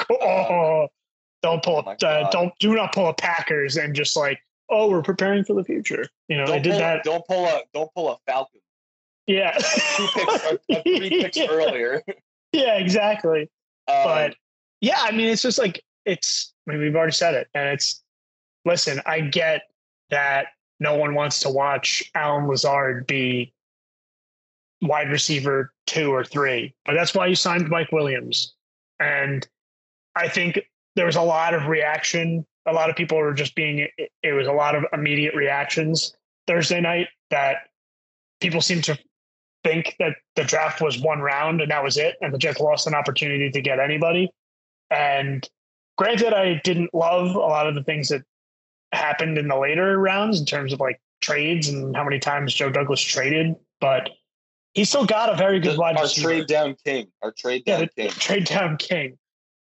Do not pull a Packers and just we're preparing for the future. They did that. Don't pull a Falcon. Yeah. 3 picks earlier. Yeah, exactly. But yeah, I mean, it's just we've already said it, and listen, I get that no one wants to watch Allen Lazard be wide receiver 2 or 3, but that's why you signed Mike Williams. And I think there was a lot of reaction. A lot of people were it was a lot of immediate reactions Thursday night that people seemed to think that the draft was 1 round and that was it. And the Jets lost an opportunity to get anybody. And granted, I didn't love a lot of the things that happened in the later rounds in terms of trades and how many times Joe Douglas traded. But He still got a very good wide Our receiver. trade down king. Our trade down king. Trade down king.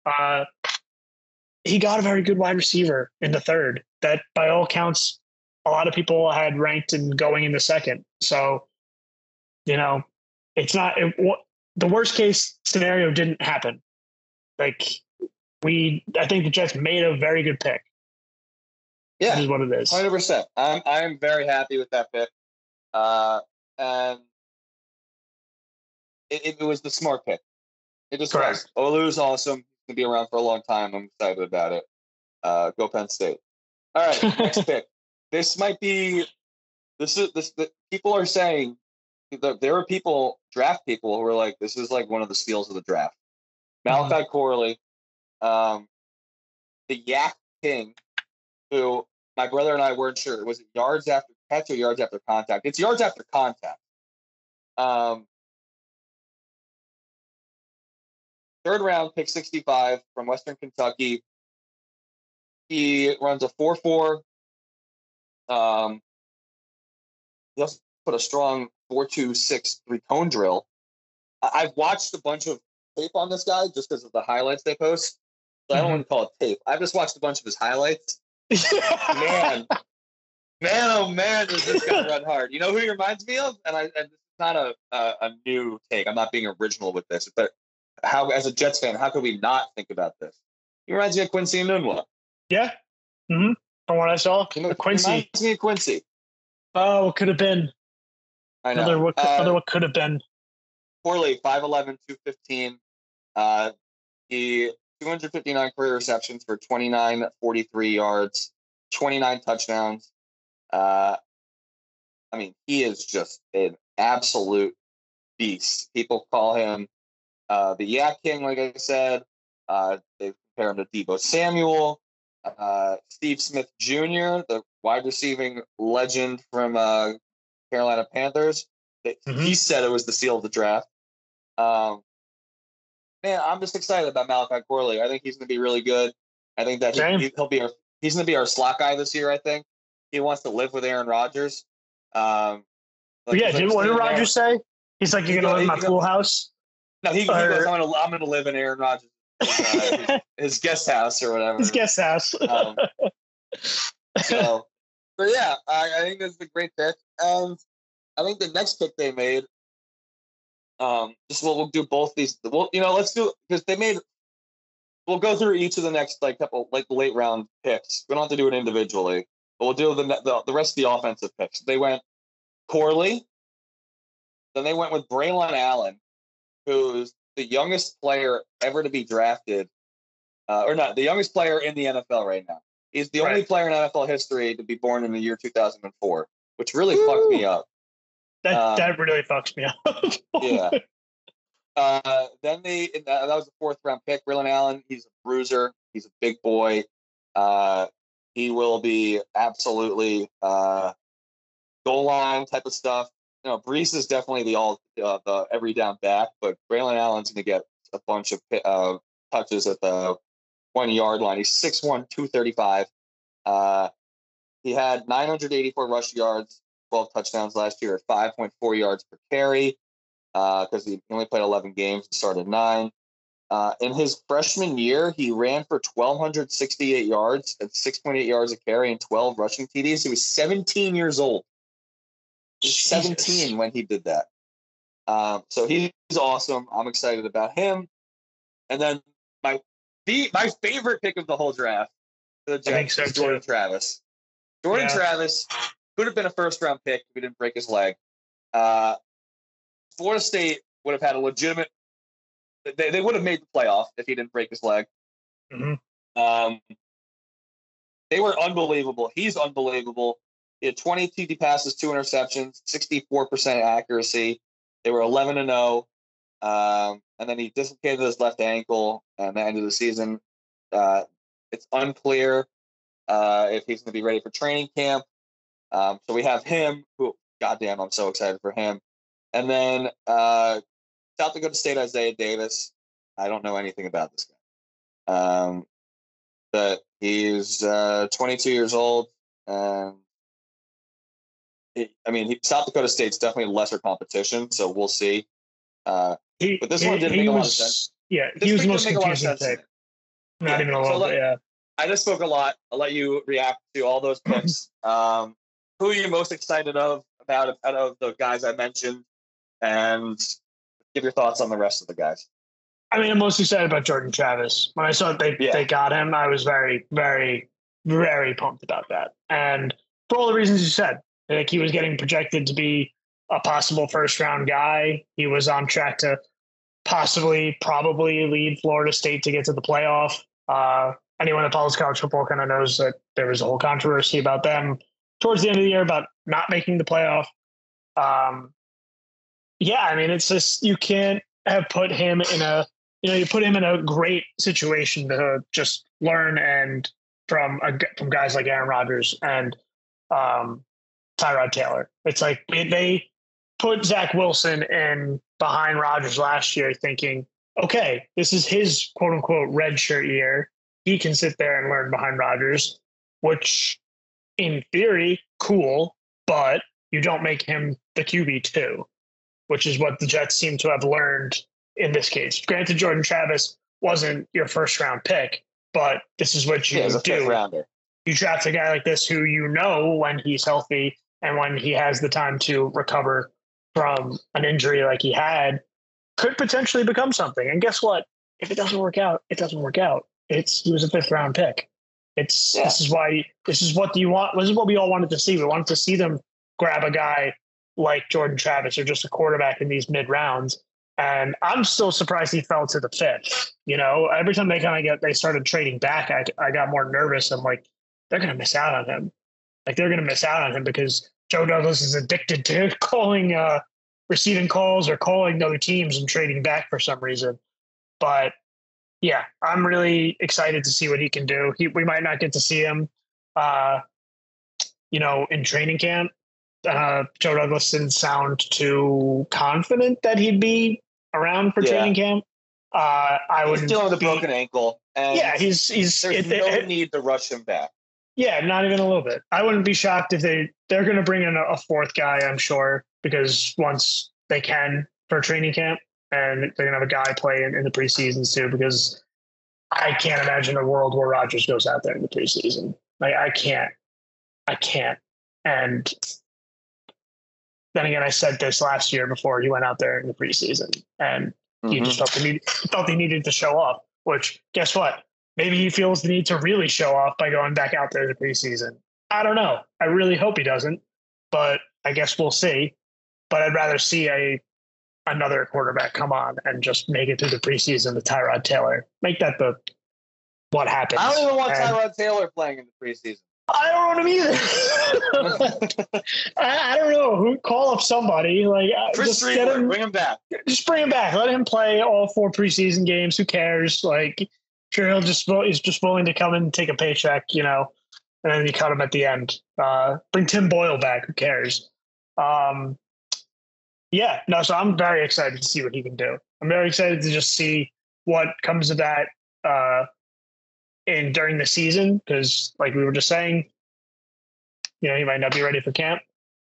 He got a very good wide receiver in the third. That, by all accounts, a lot of people had ranked and going in the second. So, it's not the worst case scenario didn't happen. Like I think the Jets made a very good pick. Yeah, this is what it is. 100%. I am very happy with that pick, and it was the smart pick. It just was. Olu's awesome. He's gonna be around for a long time. I'm excited about it. Go Penn State. All right, next pick. This might be. The people are saying that there are draft people who are like, this is like one of the steals of the draft. Malachi Corley, the Yak King, who my brother and I weren't sure. Was it yards after catch or yards after contact? It's yards after contact. Third round, pick 65 from Western Kentucky. He runs a 4.4. He also put a strong 4.26 three-cone drill. I've watched a bunch of tape on this guy just because of the highlights they post. So I don't want to call it tape. I've just watched a bunch of his highlights. man, oh man, does this guy run hard? You know who he reminds me of? And it's not a new take. I'm not being original with this, but how, as a Jets fan, how could we not think about this? He reminds me of Quincy Enunwa. Yeah. Mm-hmm. From what I saw, Quincy. Reminds me of Quincy. Oh, what could have been? I know. What could have been? Corley, 5'11", 215. He 259 career receptions for 43 yards, 29 touchdowns. He is just an absolute beast. People call him the Yak King, like I said. They compare him to Deebo Samuel. Steve Smith Jr., the wide receiving legend from Carolina Panthers. He said it was the seal of the draft. Man, I'm just excited about Malachi Corley. I think he's going to be really good. I think that he's going to be our slot guy this year. I think he wants to live with Aaron Rodgers. What did Rodgers say? He's like, you're going to live in my pool house? No, he goes, I'm going to live in Aaron Rodgers' his guest house or whatever. His guest house. But yeah, I think this is a great pick. And I think the next pick they made, we'll do both these. Let's do, because we'll go through each of the next couple late round picks. We don't have to do it individually, but we'll do the rest of the offensive picks. They went Corley, then they went with Braylon Allen, who's the youngest player ever to be drafted, or not, the youngest player in the NFL right now. He's the only player in NFL history to be born in the year 2004, which really fucked me up. That really fucks me up. Yeah. Then that was the fourth round pick. Braylon Allen, he's a bruiser. He's a big boy. He will be absolutely goal line type of stuff. Brees is definitely the every down back, but Braylon Allen's going to get a bunch of touches at the 1 yard line. He's 6'1", 235. He had 984 rush yards, 12 touchdowns last year at 5.4 yards per carry, because he only played 11 games and started 9. In his freshman year, he ran for 1,268 yards at 6.8 yards a carry and 12 rushing TDs. He was 17 years old. He was 17 when he did that. So he's awesome. I'm excited about him. And then my favorite pick of the whole draft for the Jets is Jordan Travis. Travis could have been a first-round pick if he didn't break his leg. Florida State would have had a legitimate – they would have made the playoff if he didn't break his leg. Mm-hmm. They were unbelievable. He's unbelievable. He had 20 TD passes, 2 interceptions, 64% accuracy. They were 11-0. And then he dislocated his left ankle at the end of the season. It's unclear if he's going to be ready for training camp. So we have him, who, goddamn, I'm so excited for him. And then South Dakota State Isaiah Davis. I don't know anything about this guy. But he's 22 years old. And South Dakota State's definitely lesser competition, so we'll see. But this one didn't make a lot of sense. Yeah, he was the most confusing pick. Not even a little bit, yeah. I just spoke a lot. I'll let you react to all those picks. Who are you most excited about out of the guys I mentioned? And give your thoughts on the rest of the guys. I mean, I'm most excited about Jordan Travis. When I saw they got him, I was very, very, very pumped about that. And for all the reasons you said, like he was getting projected to be a possible first-round guy. He was on track to probably lead Florida State to get to the playoff. Anyone that follows college football kind of knows that there was a whole controversy about them towards the end of the year about not making the playoff. It's just you can't have put him in a great situation to just learn and from guys like Aaron Rodgers and Tyrod Taylor. It's like they put Zach Wilson in behind Rodgers last year thinking, okay, this is his quote unquote red shirt year. He can sit there and learn behind Rodgers, which in theory, cool, but you don't make him the QB2, which is what the Jets seem to have learned in this case. Granted, Jordan Travis wasn't your first round pick, but this is what you do. Fifth rounder. You draft a guy like this who you know when he's healthy and when he has the time to recover from an injury like he had, could potentially become something. And guess what? If it doesn't work out, it doesn't work out. He was a fifth round pick. This is what you want. This is what we all wanted to see. We wanted to see them grab a guy like Jordan Travis or just a quarterback in these mid rounds. And I'm still surprised he fell to the fifth. Every time they started trading back, I got more nervous. I'm like, they're going to miss out on him. Like they're going to miss out on him because Joe Douglas is addicted to calling, receiving calls or calling other teams and trading back for some reason. But yeah, I'm really excited to see what he can do. We might not get to see him, in training camp. Joe Douglas didn't sound too confident that he'd be around for training camp. He's dealing with a broken ankle. And he's there's no need to rush him back. Yeah, not even a little bit. I wouldn't be shocked if they're going to bring in a fourth guy, I'm sure, because once they can for training camp, and they're going to have a guy play in the preseason too, because I can't imagine a world where Rodgers goes out there in the preseason. Like I can't. And then again, I said this last year before he went out there in the preseason, and he just felt he needed to show off. Which, guess what? Maybe he feels the need to really show off by going back out there in the preseason. I don't know. I really hope he doesn't, but I guess we'll see. But I'd rather see another quarterback come on and just make it through the preseason with Tyrod Taylor. Make that what happens. I don't even want Tyrod Taylor playing in the preseason. I don't want him either. I don't know. Who call up somebody like Chris Streetler, bring him back. Just bring him back. Let him play all 4 preseason games. Who cares? Like, sure, he's just willing to come in and take a paycheck, and then you cut him at the end. Bring Tim Boyle back. Who cares? So I'm very excited to see what he can do. I'm very excited to just see what comes of that during the season, because like we were just saying, he might not be ready for camp.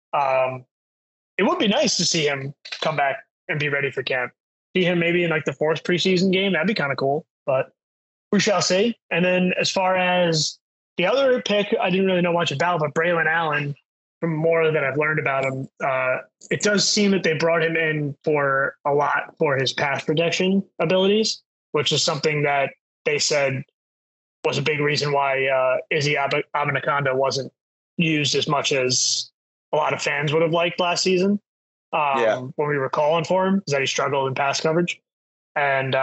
It would be nice to see him come back and be ready for camp. See him maybe in like the 4th preseason game. That'd be kind of cool, but we shall see. And then as far as the other pick, I didn't really know much about, but Braylon Allen, from more that I've learned about him, it does seem that they brought him in for a lot for his pass protection abilities, which is something that they said was a big reason why Izzy Abanaconda wasn't used as much as a lot of fans would have liked last season. When we were calling for him, is that he struggled in pass coverage. And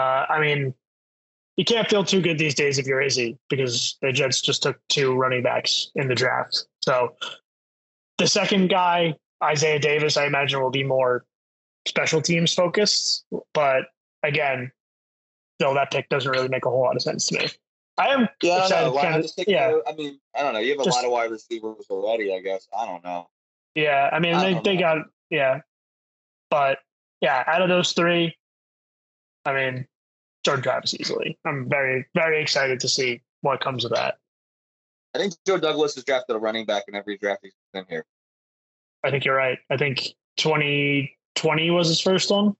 you can't feel too good these days if you're Izzy, because the Jets just took 2 running backs in the draft. So the second guy, Isaiah Davis, I imagine will be more special teams focused. But again, that pick doesn't really make a whole lot of sense to me. I am excited. I don't know. You have a lot of wide receivers already, I guess. I don't know. Yeah, they got but out of those 3, Jordan Travis easily. I'm very, very excited to see what comes of that. I think Joe Douglas has drafted a running back in every draft he's been here. I think you're right. I think 2020 was his first one.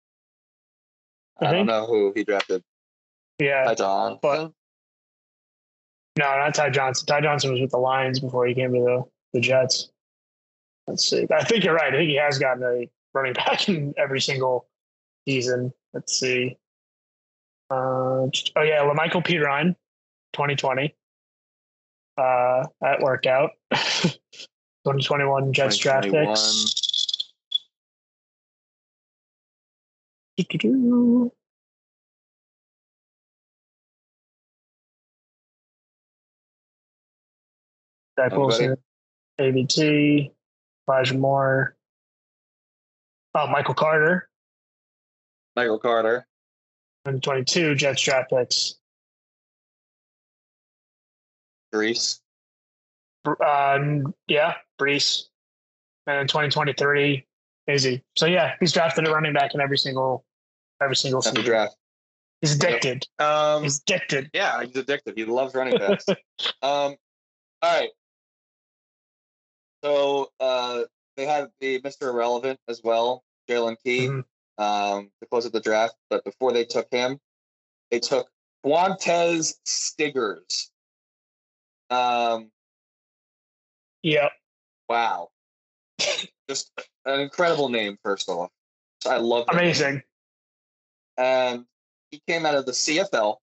I don't know who he drafted. Yeah. Ty Johnson? But no, not Ty Johnson. Ty Johnson was with the Lions before he came to the Jets. Let's see. I think you're right. I think he has gotten a running back in every single season. Let's see. Oh yeah, LaMichael P. Ryan, 2020. That worked out. 2021 Jets draft picks. Zach Wilson, ABT, Elijah Moore. Oh, Michael Carter. Michael Carter. 2022 Jets draft picks. Brees. Yeah, Brees. And in 2023, Izzy. So yeah, he's drafted a running back in every single season. Draft. He's addicted. He's addicted. Yeah, he's addicted. He loves running backs. All right. So they had the Mr. Irrelevant as well, Jalen Key, to close up the draft. But before they took him, they took Quantez Stiggers. Yeah. Wow. Just an incredible name, first off. I love it. Amazing. And he came out of the CFL.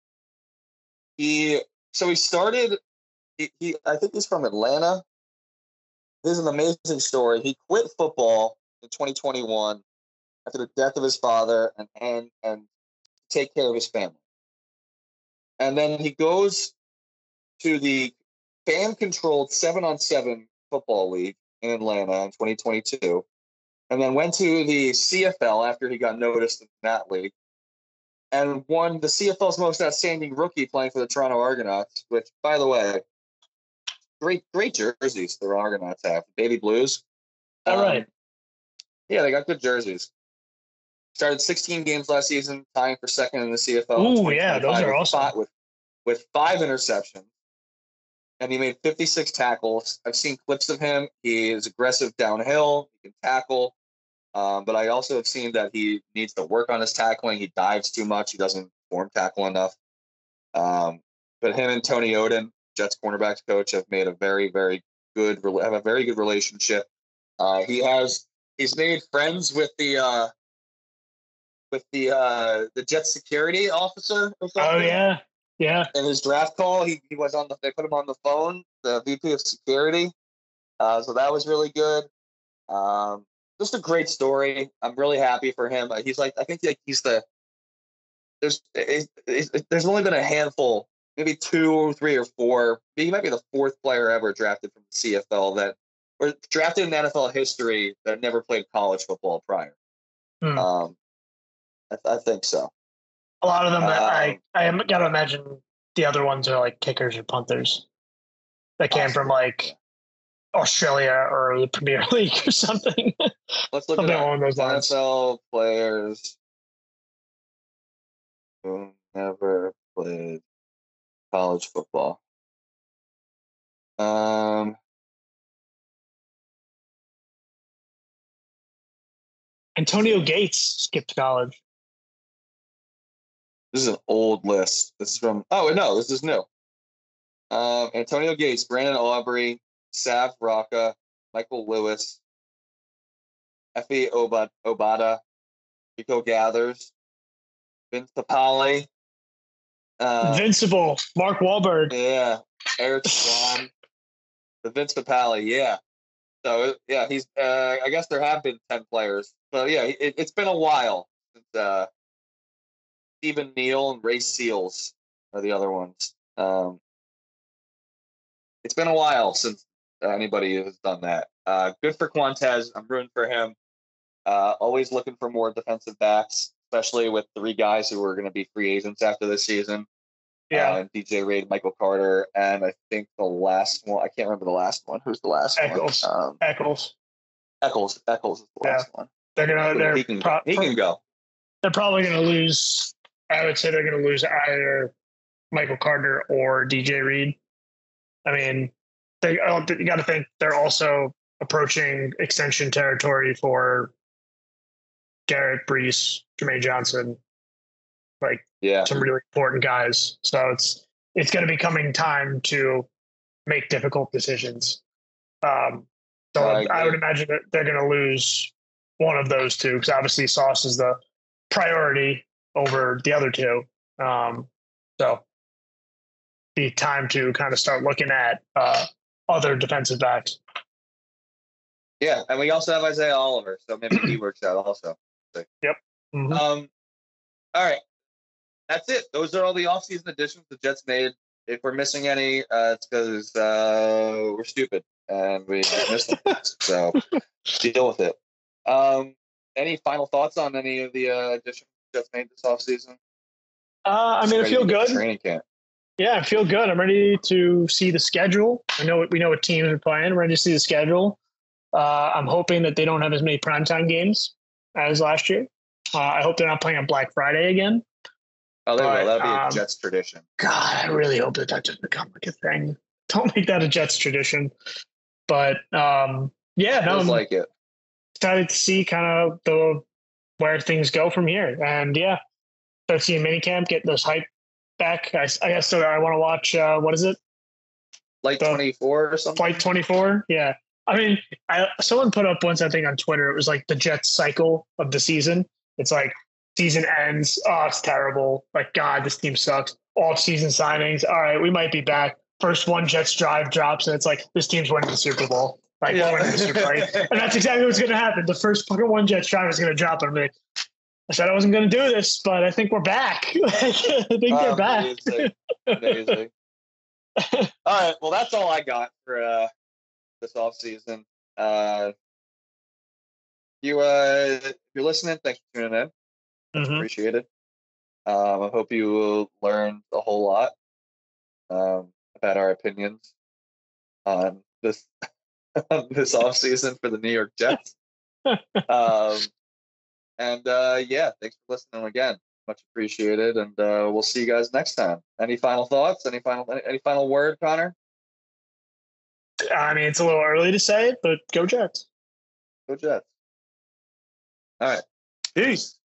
He started, I think he's from Atlanta. This is an amazing story. He quit football in 2021 after the death of his father and take care of his family. And then he goes to the fan-controlled 7-on-7 football league in Atlanta in 2022, and then went to the CFL after he got noticed in that league, and won the CFL's most outstanding rookie playing for the Toronto Argonauts, which, by the way, great jerseys the Argonauts have. Baby blues. All right. Yeah, they got good jerseys. Started 16 games last season, tying for second in the CFL. Oh, yeah, those are awesome. With 5 interceptions. And he made 56 tackles. I've seen clips of him. He is aggressive downhill. He can tackle. But I also have seen that he needs to work on his tackling. He dives too much. He doesn't form tackle enough. But him and Tony Oden, Jets cornerbacks coach, have made a very, very good relationship. He's made friends with the Jets security officer or something. Oh yeah. Yeah. In his draft call, he was they put him on the phone, the VP of security. So that was really good. Just a great story. I'm really happy for him. He's like, I think he's there's only been a handful, maybe 2 or 3 or 4. He might be the 4th player ever drafted from the CFL or drafted in NFL history that never played college football prior. I think so. A lot of them, I got to imagine the other ones are like kickers or punters that came from like Australia or the Premier League or something. Let's look at along those lines. NFL players who never played college football. Antonio Gates skipped college. This is an old list. This is from this is new. Antonio Gates, Brandon Aubrey, Sav Rocca, Michael Lewis, Effie Obada, Rico Gathers, Vince Papale. Invincible, Mark Wahlberg. Yeah, Eric Swan. The Vince Papale, yeah. So, yeah, he's. I guess there have been 10 players. So, yeah, it's been a while since Stephen Neal and Ray Seals are the other ones. It's been a while since anybody has done that. Good for Quantez. I'm rooting for him. Always looking for more defensive backs, especially with 3 guys who are going to be free agents after this season. Yeah. DJ Reed, Michael Carter, and I think the last one, I can't remember the last one. Who's the last Eccles. one? Eccles. Eccles is the last one. He can go. They're probably going to lose. I would say they're going to lose either Michael Carter or DJ Reed. I mean, you got to think they're also approaching extension territory for Garrett, Brees, Jermaine Johnson, like some really important guys. So it's going to be coming time to make difficult decisions. So I would imagine that they're going to lose one of those two because obviously Sauce is the priority over the other two. So be time to kind of start looking at other defensive backs. Yeah, and we also have Isaiah Oliver, so maybe he works out also. So. Yep. Mm-hmm. All right. That's it. Those are all the offseason additions the Jets made. If we're missing any, it's because we're stupid and we missed them. So deal with it. Any final thoughts on any of the additions the Jets made this offseason? I mean, I feel good. Training camp. Yeah, I feel good. I'm ready to see the schedule. We know what teams are playing. I'm ready to see the schedule. I'm hoping that they don't have as many primetime games as last year. I hope they're not playing on Black Friday again. Oh, there you go. That'll be a Jets tradition. God, I really hope that doesn't become like a thing. Don't make that a Jets tradition. But I'm like it. Excited to see kind of where things go from here. And start seeing minicamp, get those hype back. I guess so. I want to watch. What is it? Flight 24 or something. Flight 24. Yeah. I mean, someone put up once, I think on Twitter, it was like the Jets cycle of the season. It's like season ends. Oh, it's terrible. Like, God, this team sucks. Off season signings. All right, we might be back. First one Jets drive drops, and it's like, this team's winning the Super Bowl. Like, we're winning the Super Bowl. And that's exactly what's going to happen. The first fucking one Jets drive is going to drop. And I'm like, I said I wasn't going to do this, but I think we're back. I think they're back. Amazing. All right. Well, that's all I got for this off season. If you're listening, thanks for tuning in. Appreciate it. I hope you learned a whole lot about our opinions on this this off season for the New York Jets. And thanks for listening again. Much appreciated, and we'll see you guys next time. Any final thoughts? Any final word, Connor? I mean, it's a little early to say it, but go Jets. Go Jets. All right. Peace.